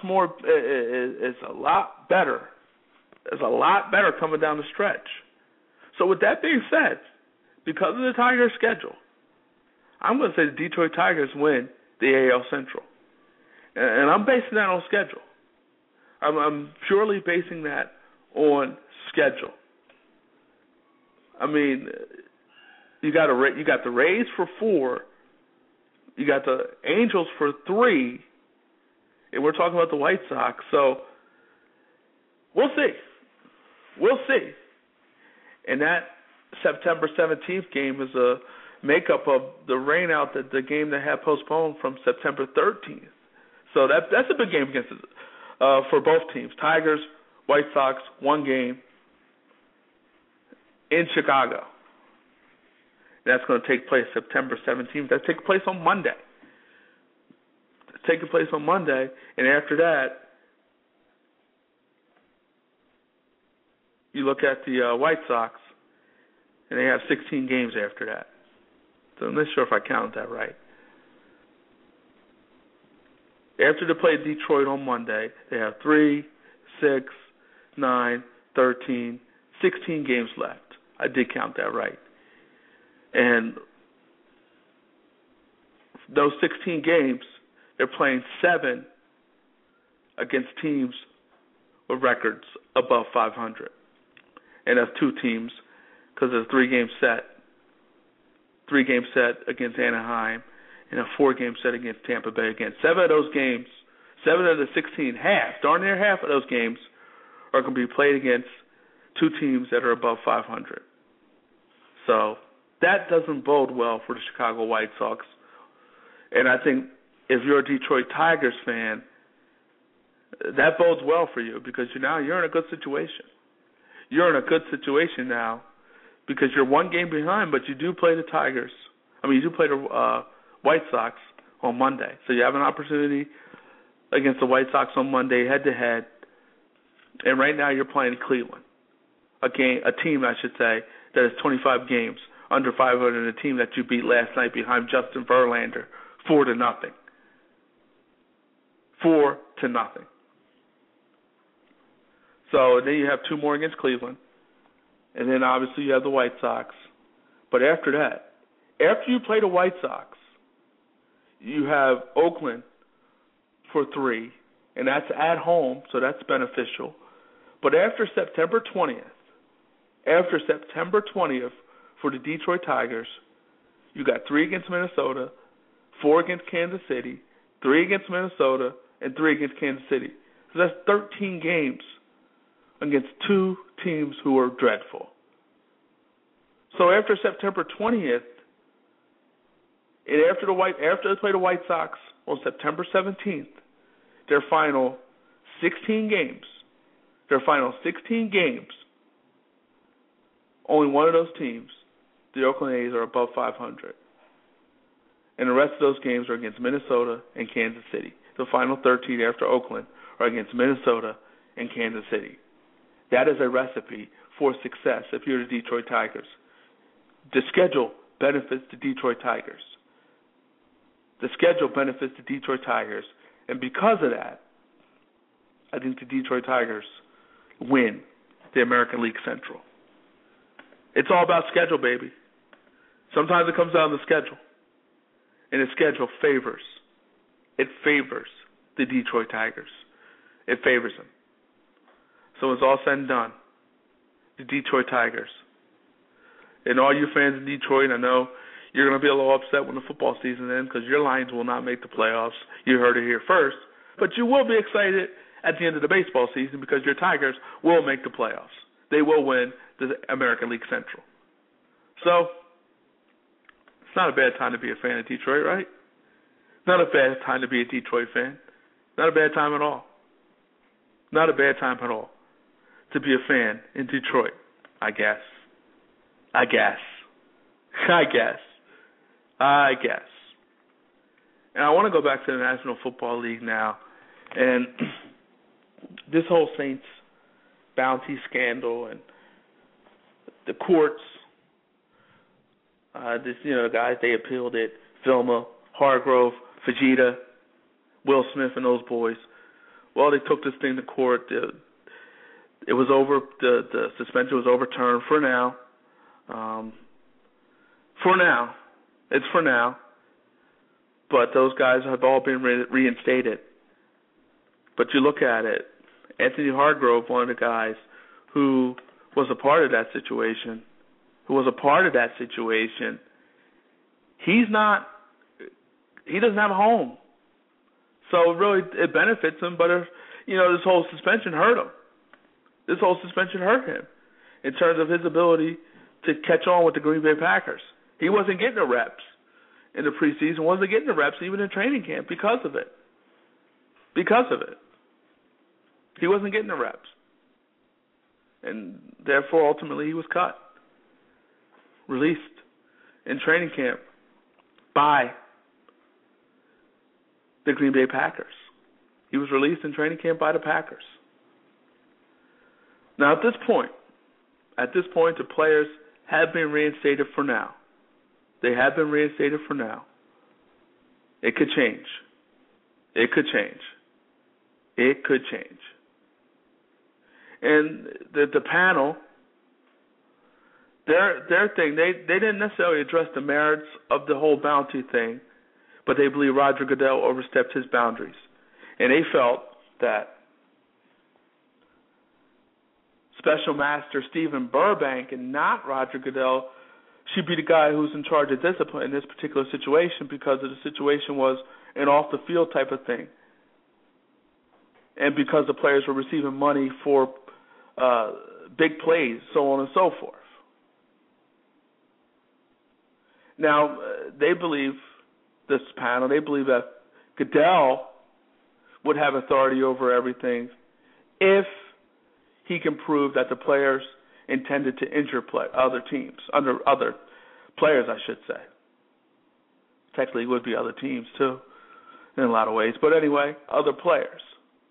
a lot better. It's a lot better coming down the stretch. So with that being said, because of the Tigers' schedule, I'm going to say the Detroit Tigers win the AL Central. And I'm basing that on schedule. I'm purely basing that on schedule. I mean, you got the Rays for 4, you got the Angels for 3, and we're talking about the White Sox. So we'll see. We'll see. And that September 17th game is a makeup of the rainout, the game that had postponed from September 13th. So that's a big game against for both teams. Tigers, White Sox, 1 game in Chicago. That's going to take place September 17th. That's taking place on Monday. It's taking place on Monday, and after that, you look at the White Sox, and they have 16 games after that. So I'm not sure if I counted that right. After they play Detroit on Monday, they have 3, 6, 9, 13, 16 games left. I did count that right. And those 16 games, they're playing 7 against teams with records above 500. And that's 2 teams because there's a 3-game set. 3-game set against Anaheim and a 4-game set against Tampa Bay. Again, 7 of those games, 7 of the 16, darn near half of those games are going to be played against 2 teams that are above 500. So that doesn't bode well for the Chicago White Sox. And I think if you're a Detroit Tigers fan, that bodes well for you because you're in a good situation. You're in a good situation now because you're 1 game behind, but you do play the Tigers. You do play the White Sox on Monday. So you have an opportunity against the White Sox on Monday, head-to-head. And right now you're playing Cleveland, a team, I should say, that is 25 games under 500, a team that you beat last night behind Justin Verlander 4-0. 4-0. So then you have 2 more against Cleveland, and then obviously you have the White Sox. But after that, after you play the White Sox, you have Oakland for 3, and that's at home, so that's beneficial. But after September 20th for the Detroit Tigers, you got 3 against Minnesota, 4 against Kansas City, 3 against Minnesota, and 3 against Kansas City. So that's 13 games against 2 teams who are dreadful. So after September 20th, and after they play the White Sox on September 17th, their final 16 games, only one of those teams, the Oakland A's, are above 500. And the rest of those games are against Minnesota and Kansas City. The final 13 after Oakland are against Minnesota and Kansas City. That is a recipe for success if you're the Detroit Tigers. The schedule benefits the Detroit Tigers. And because of that, I think the Detroit Tigers win the American League Central. It's all about schedule, baby. Sometimes it comes down to the schedule. And the schedule favors the Detroit Tigers. It favors them. So when it's all said and done, the Detroit Tigers. And all you fans in Detroit, I know you're going to be a little upset when the football season ends because your Lions will not make the playoffs. You heard it here first. But you will be excited at the end of the baseball season because your Tigers will make the playoffs. They will win the American League Central. So, it's not a bad time to be a fan of Detroit, right? Not a bad time to be a Detroit fan. Not a bad time at all. Not a bad time at all to be a fan in Detroit, I guess. And I want to go back to the National Football League now. And this whole Saints bounty scandal and the courts, guys, they appealed it. Vilma, Hargrove, Fajita, Will Smith, and those boys. Well, they took this thing to court. It was over. The suspension was overturned for now. It's for now. But those guys have all been reinstated. But you look at it, Anthony Hargrove, one of the guys who was a part of that situation, he doesn't have a home. So really it benefits him, but this whole suspension hurt him. This whole suspension hurt him in terms of his ability to catch on with the Green Bay Packers. He wasn't getting the reps in the preseason, wasn't getting the reps even in training camp because of it. He wasn't getting the reps. And therefore, ultimately, he was cut, released in training camp by the Green Bay Packers. He was released in training camp by the Packers. Now, at this point, the players have been reinstated for now. They have been reinstated for now. It could change. And the panel, their thing, they didn't necessarily address the merits of the whole bounty thing, but they believe Roger Goodell overstepped his boundaries. And they felt that Special Master Stephen Burbank and not Roger Goodell should be the guy who's in charge of discipline in this particular situation because the situation was an off-the-field type of thing. And because the players were receiving money for big plays, so on and so forth. Now, they believe, this panel, that Goodell would have authority over everything if he can prove that the players intended to injure other teams, other players, I should say. Technically, it would be other teams, too, in a lot of ways. But anyway, other players.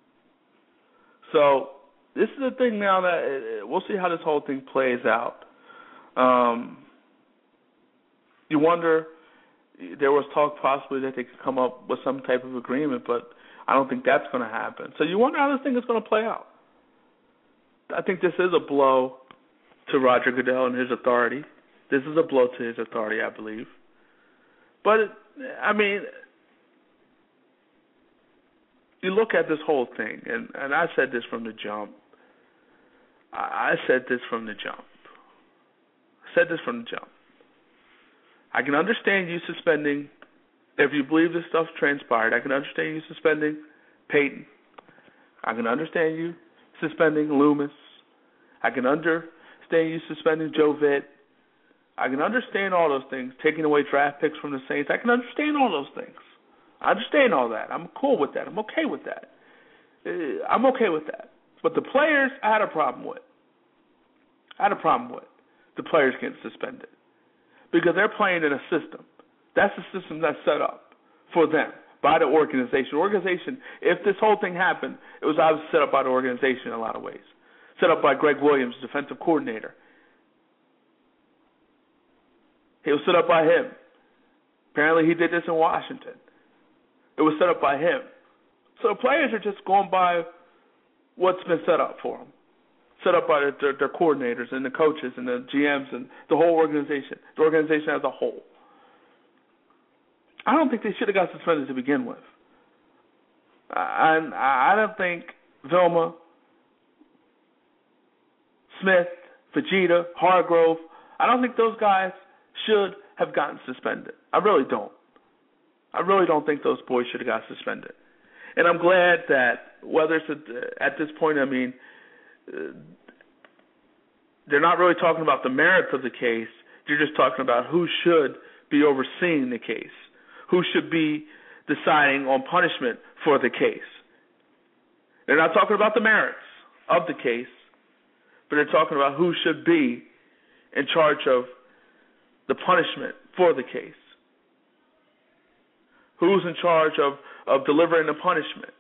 So this is the thing now that we'll see how this whole thing plays out. You wonder, there was talk possibly that they could come up with some type of agreement, but I don't think that's going to happen. So you wonder how this thing is going to play out. I think this is a blow to Roger Goodell and his authority. This is a blow to his authority, I believe. But, you look at this whole thing, and I said this from the jump. I can understand you suspending, if you believe this stuff transpired, I can understand you suspending Peyton. I can understand you suspending Loomis. I can understand you suspending Joe Vitt. I can understand all those things, taking away draft picks from the Saints. I can understand all those things. I understand all that. I'm cool with that. I'm okay with that. I'm okay with that. But the players, I had a problem with. The players getting suspended. Because they're playing in a system. That's the system that's set up for them by the organization. Organization, if this whole thing happened, it was obviously set up by the organization in a lot of ways. Set up by Greg Williams, defensive coordinator. It was set up by him. Apparently he did this in Washington. It was set up by him. So the players are just going by what's been set up for them. Set up by their coordinators and the coaches and the GMs and the whole organization. The organization as a whole. I don't think they should have got suspended to begin with. I don't think Vilma, Smith, Fajita, Hargrove, I don't think those guys should have gotten suspended. I really don't. I really don't think those boys should have got suspended. And I'm glad that whether it's at this point, I mean, they're not really talking about the merits of the case. They're just talking about who should be overseeing the case, who should be deciding on punishment for the case. They're not talking about the merits of the case, but they're talking about who should be in charge of the punishment for the case. Who's in charge of delivering the punishment?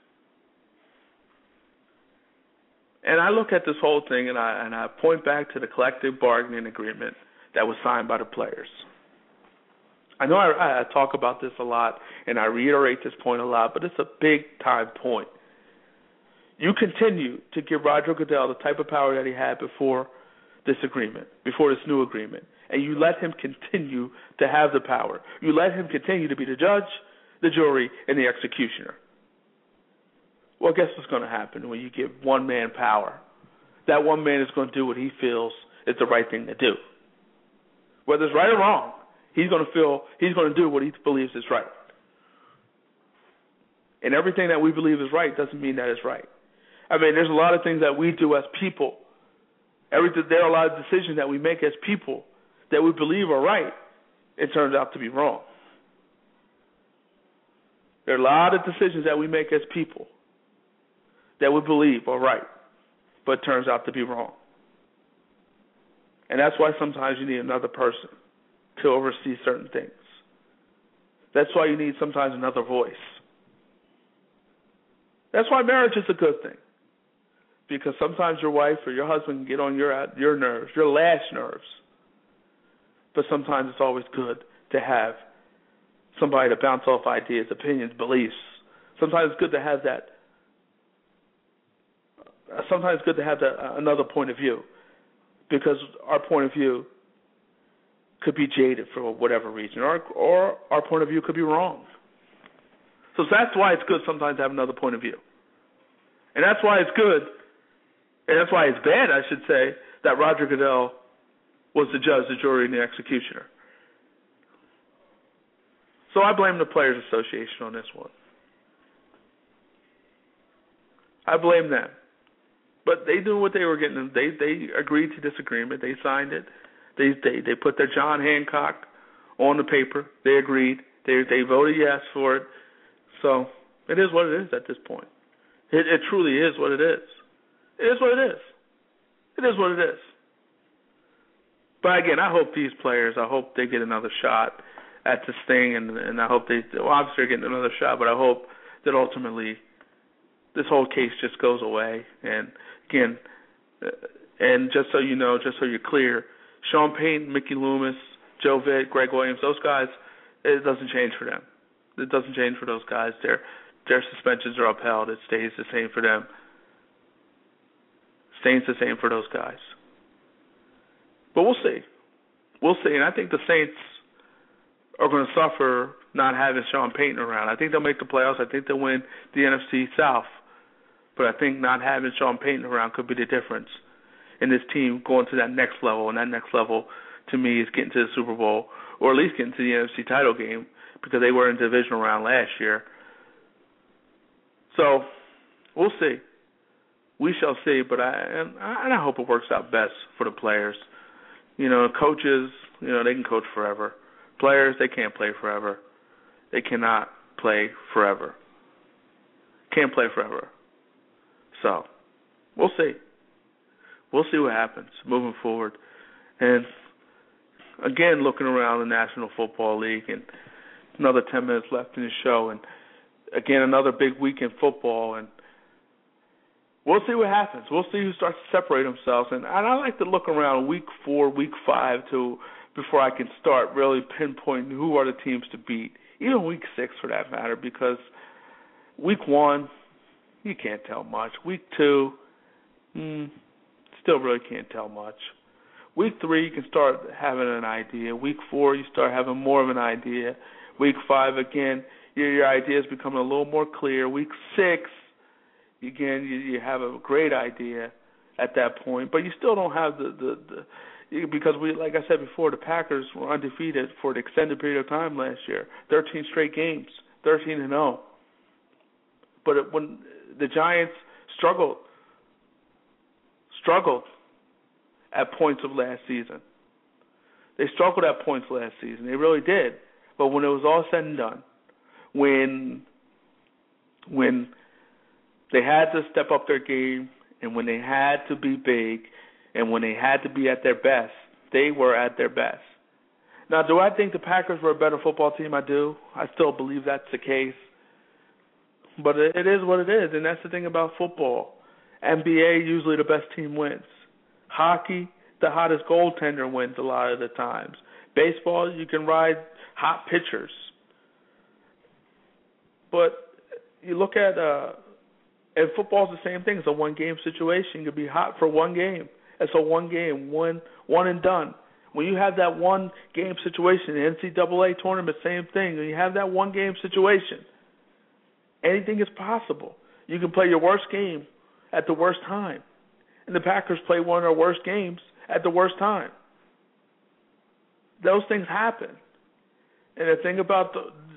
And I look at this whole thing and I point back to the collective bargaining agreement that was signed by the players. I know I talk about this a lot and I reiterate this point a lot, but it's a big time point. You continue to give Roger Goodell the type of power that he had before this agreement, before this new agreement, and you let him continue to have the power. You let him continue to be the judge, the jury, and the executioner. Well, guess what's going to happen when you give one man power? That one man is going to do what he feels is the right thing to do. Whether it's right or wrong, he's going to do what he believes is right. And everything that we believe is right doesn't mean that it's right. I mean, there's a lot of things that we do as people. There are a lot of decisions that we make as people that we believe are right. It turns out to be wrong. There are a lot of decisions that we make as people that we believe are right, but it turns out to be wrong. And that's why sometimes you need another person to oversee certain things. That's why you need sometimes another voice. That's why marriage is a good thing. Because sometimes your wife or your husband can get on your nerves, your last nerves. But sometimes it's always good to have somebody to bounce off ideas, opinions, beliefs. Sometimes it's good to have that. Sometimes it's good to have another point of view, because our point of view could be jaded for whatever reason, or our point of view could be wrong. So that's why it's good sometimes to have another point of view. And that's why it's good, and that's why it's bad, I should say, that Roger Goodell was the judge, the jury, and the executioner. So I blame the Players Association on this one. I blame them. But they knew what they were getting. They agreed to this agreement. They signed it. They put their John Hancock on the paper. They agreed. They voted yes for it. So it is what it is at this point. It truly is what it is. It is what it is. It is what it is. But again, I hope these players, I hope they get another shot at this thing, and I hope obviously they're getting another shot, but I hope that ultimately this whole case just goes away. And again, and just so you know, just so you're clear, Sean Payton, Mickey Loomis, Joe Vitt, Greg Williams, those guys, it doesn't change for them. It doesn't change for those guys. Their suspensions are upheld. It stays the same for them. Stays the same for those guys. But we'll see. We'll see. And I think the Saints are going to suffer not having Sean Payton around. I think they'll make the playoffs. I think they'll win the NFC South. But I think not having Sean Payton around could be the difference in this team going to that next level, and that next level to me, is getting to the Super Bowl, or at least getting to the NFC title game, because they were in the divisional round last year. So we'll see. We shall see, but I hope it works out best for the players. Coaches, they can coach forever. Players, they can't play forever. They cannot play forever. Can't play forever. So we'll see. We'll see what happens moving forward. And again, looking around the National Football League, and another 10 minutes left in the show, and again, another big week in football, and we'll see what happens. We'll see who starts to separate themselves. And I like to look around week 4, week 5 before I can start really pinpointing who are the teams to beat, even week 6 for that matter, because week 1, you can't tell much. Week 2, still really can't tell much. Week 3, you can start having an idea. Week 4, you start having more of an idea. Week 5, again, your ideas becoming a little more clear. Week 6, again, you have a great idea at that point, but you still don't have because like I said before, the Packers were undefeated for an extended period of time last year, 13 straight games, 13-0. But when the Giants struggled at points of last season. They struggled at points last season. They really did. But when it was all said and done, when they had to step up their game, and when they had to be big, and when they had to be at their best, they were at their best. Now, do I think the Packers were a better football team? I do. I still believe that's the case. But it is what it is, and that's the thing about football. NBA, usually the best team wins. Hockey, the hottest goaltender wins a lot of the times. Baseball, you can ride hot pitchers. But you look at and football's the same thing. It's a one-game situation. You can be hot for one game. It's a one game, one and done. When you have that one-game situation, the NCAA tournament, same thing. When you have that one-game situation, anything is possible. You can play your worst game at the worst time. And the Packers play one of their worst games at the worst time. Those things happen. And the thing about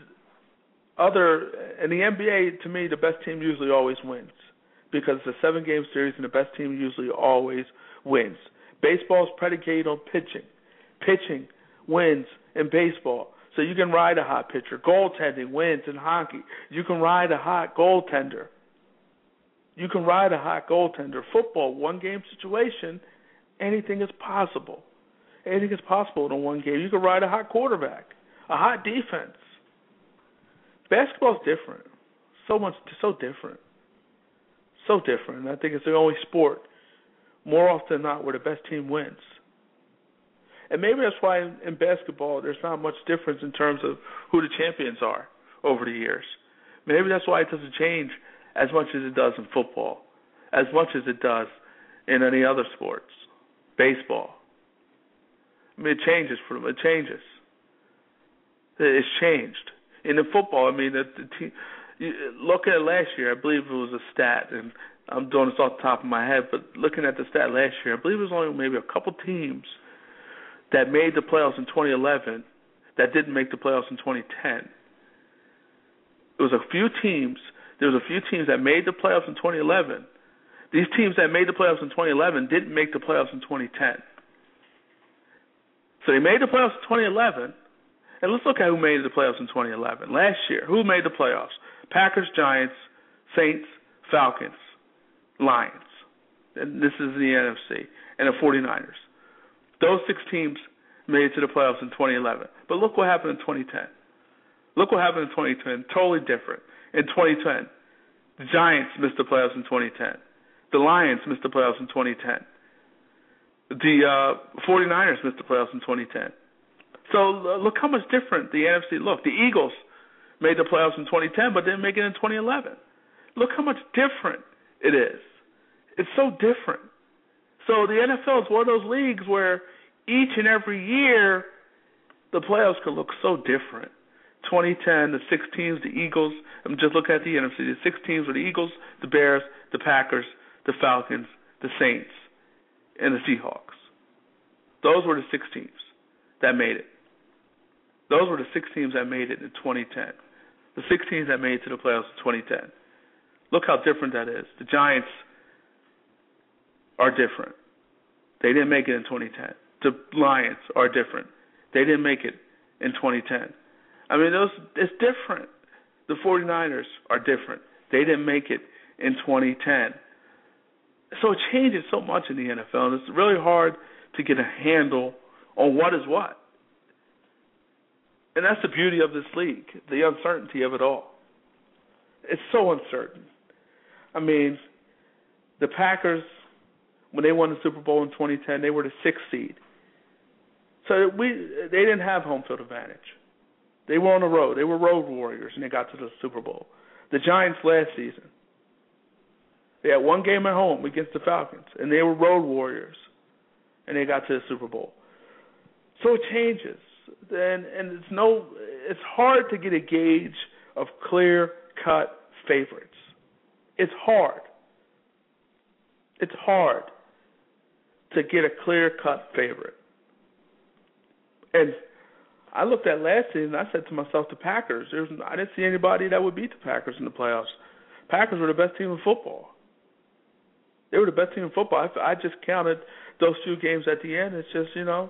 in the NBA, to me, the best team usually always wins, because it's a 7-game series and the best team usually always wins. Baseball is predicated on pitching. Pitching wins in baseball. So you can ride a hot pitcher. Goaltending wins in hockey. You can ride a hot goaltender. Football, one-game situation, anything is possible. Anything is possible in a one game. You can ride a hot quarterback, a hot defense. Basketball's different. So different. So different. I think it's the only sport, more often than not, where the best team wins. And maybe that's why in basketball there's not much difference in terms of who the champions are over the years. Maybe that's why it doesn't change as much as it does in football, as much as it does in any other sports. Baseball. I mean, it changes for them. It changes. It's changed. In the football, I mean, the team, look at it last year, I believe it was a stat, and I'm doing this off the top of my head, but looking at the stat last year, I believe it was only maybe a couple teams that made the playoffs in 2011 that didn't make the playoffs in 2010. There was a few teams that made the playoffs in 2011. These teams that made the playoffs in 2011 didn't make the playoffs in 2010. So they made the playoffs in 2011, and let's look at who made the playoffs in 2011. Last year, who made the playoffs? Packers, Giants, Saints, Falcons, Lions. And this is the NFC, and the 49ers. Those 6 teams made it to the playoffs in 2011. But look what happened in 2010. Look what happened in 2010. Totally different. In 2010, the Giants missed the playoffs in 2010. The Lions missed the playoffs in 2010. The 49ers missed the playoffs in 2010. So look how much different the NFC looked. The Eagles made the playoffs in 2010 but didn't make it in 2011. Look how much different it is. It's so different. So the NFL is one of those leagues where each and every year the playoffs could look so different. 2010, the 6 teams, the Eagles, I'm just looking at the NFC, the 6 teams were the Eagles, the Bears, the Packers, the Falcons, the Saints, and the Seahawks. Those were the 6 teams. that made it. Those were the 6 teams that made it in 2010. The 6 teams that made it to the playoffs in 2010. Look how different that is. The Giants are different. They didn't make it in 2010. The Lions are different. They didn't make it in 2010. I mean, it's different. The 49ers are different. They didn't make it in 2010. So it changes so much in the NFL, and it's really hard to get a handle on what is what. And that's the beauty of this league, the uncertainty of it all. It's so uncertain. I mean, the Packers, when they won the Super Bowl in 2010, they were the 6th seed. So they didn't have home field advantage. They were on the road. They were road warriors, and they got to the Super Bowl. The Giants last season, they had one game at home against the Falcons, and they were road warriors, and they got to the Super Bowl. So it changes, and it's hard to get a gauge of clear-cut favorites. It's hard. It's hard to get a clear-cut favorite. And I looked at last season, I said to myself, the Packers, I didn't see anybody that would beat the Packers in the playoffs. Packers were the best team in football. They were the best team in football. I just counted those 2 games at the end. It's just,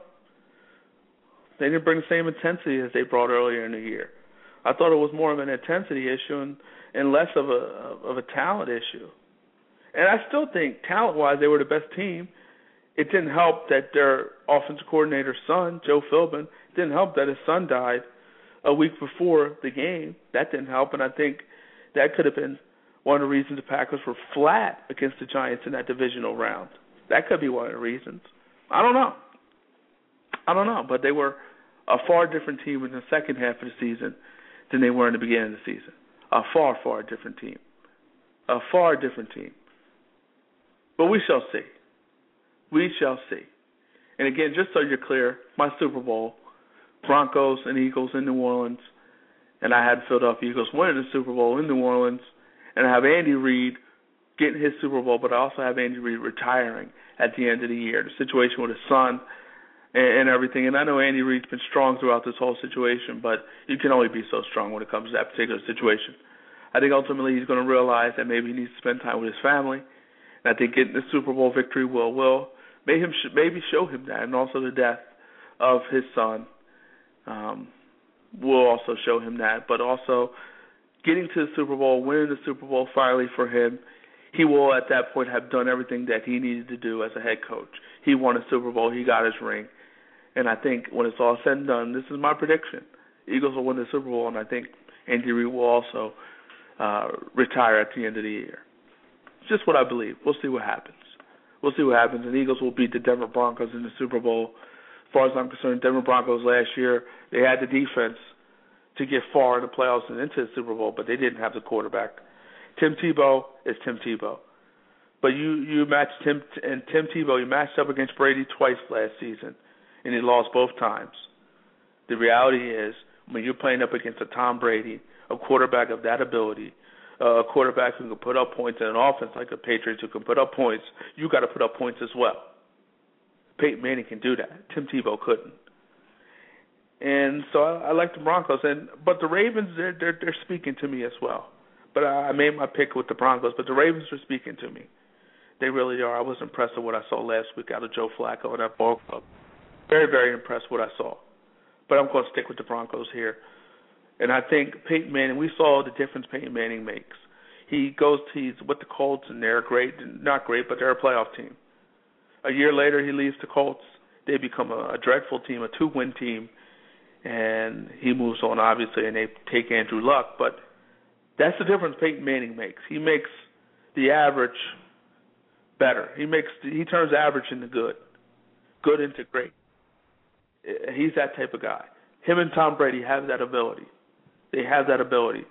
they didn't bring the same intensity as they brought earlier in the year. I thought it was more of an intensity issue and less of a talent issue. And I still think, talent-wise, they were the best team. It didn't help that their offensive coordinator's son, Joe Philbin, didn't help that his son died a week before the game. That didn't help, and I think that could have been one of the reasons the Packers were flat against the Giants in that divisional round. That could be one of the reasons. I don't know, but they were a far different team in the second half of the season than they were in the beginning of the season. A far, far different team. A far different team. But we shall see. We shall see. And again, just so you're clear, my Super Bowl, Broncos and Eagles in New Orleans, and I had Philadelphia Eagles winning the Super Bowl in New Orleans, and I have Andy Reid getting his Super Bowl, but I also have Andy Reid retiring at the end of the year. The situation with his son and everything. And I know Andy Reid's been strong throughout this whole situation, but you can only be so strong when it comes to that particular situation. I think ultimately he's going to realize that maybe he needs to spend time with his family. And I think getting the Super Bowl victory will maybe show him that. And also the death of his son will also show him that. But also getting to the Super Bowl, winning the Super Bowl finally for him, he will at that point have done everything that he needed to do as a head coach. He won a Super Bowl. He got his ring. And I think when it's all said and done, this is my prediction. Eagles will win the Super Bowl, and I think Andy Reid will also retire at the end of the year. It's just what I believe. We'll see what happens. We'll see what happens. And the Eagles will beat the Denver Broncos in the Super Bowl. As far as I'm concerned, Denver Broncos last year, they had the defense to get far in the playoffs and into the Super Bowl, but they didn't have the quarterback. Tim Tebow is Tim Tebow. But you matched Tim Tebow, you matched up against Brady twice last season, and he lost both times. The reality is, when you're playing up against a Tom Brady, a quarterback of that ability, a quarterback who can put up points, and an offense like the Patriots who can put up points, you got to put up points as well. Peyton Manning can do that. Tim Tebow couldn't. And so I like the Broncos, but the Ravens, they're speaking to me as well. But I made my pick with the Broncos, but the Ravens are speaking to me. They really are. I was impressed with what I saw last week out of Joe Flacco and that ball club. Very, very impressed with what I saw. But I'm going to stick with the Broncos here. And I think Peyton Manning, we saw the difference Peyton Manning makes. He's with the Colts, and they're great. Not great, but they're a playoff team. A year later, he leaves the Colts. They become a dreadful team, a 2-win team. And he moves on, obviously, and they take Andrew Luck. But that's the difference Peyton Manning makes. He makes the average better. He turns average into good into great. He's that type of guy. Him and Tom Brady have that ability. They have that ability.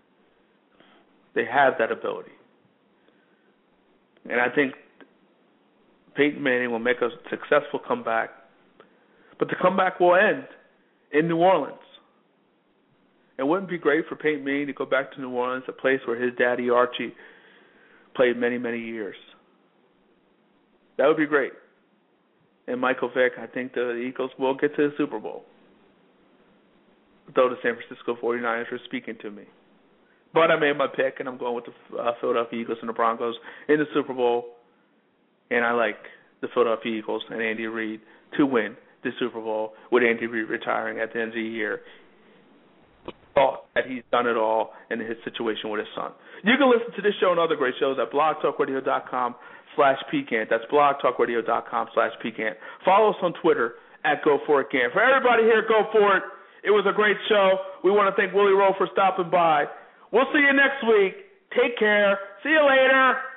And I think Peyton Manning will make a successful comeback. But the comeback will end in New Orleans. It wouldn't be great for Peyton Manning to go back to New Orleans, a place where his daddy Archie played many, many years. That would be great. and Michael Vick, I think the Eagles will get to the Super Bowl. Though the San Francisco 49ers are speaking to me. But I made my pick, and I'm going with the Philadelphia Eagles and the Broncos in the Super Bowl. And I like the Philadelphia Eagles and Andy Reid to win the Super Bowl with Andy Reid retiring at the end of the year. Thought that he's done it all in his situation with his son. You can listen to this show and other great shows at blogtalkradio.com/Pecan. That's blogtalkradio.com/Pecan. Follow us on Twitter at GoForItCan. For everybody here, go for it. It was a great show. We want to thank Willie Rowe for stopping by. We'll see you next week. Take care. See you later.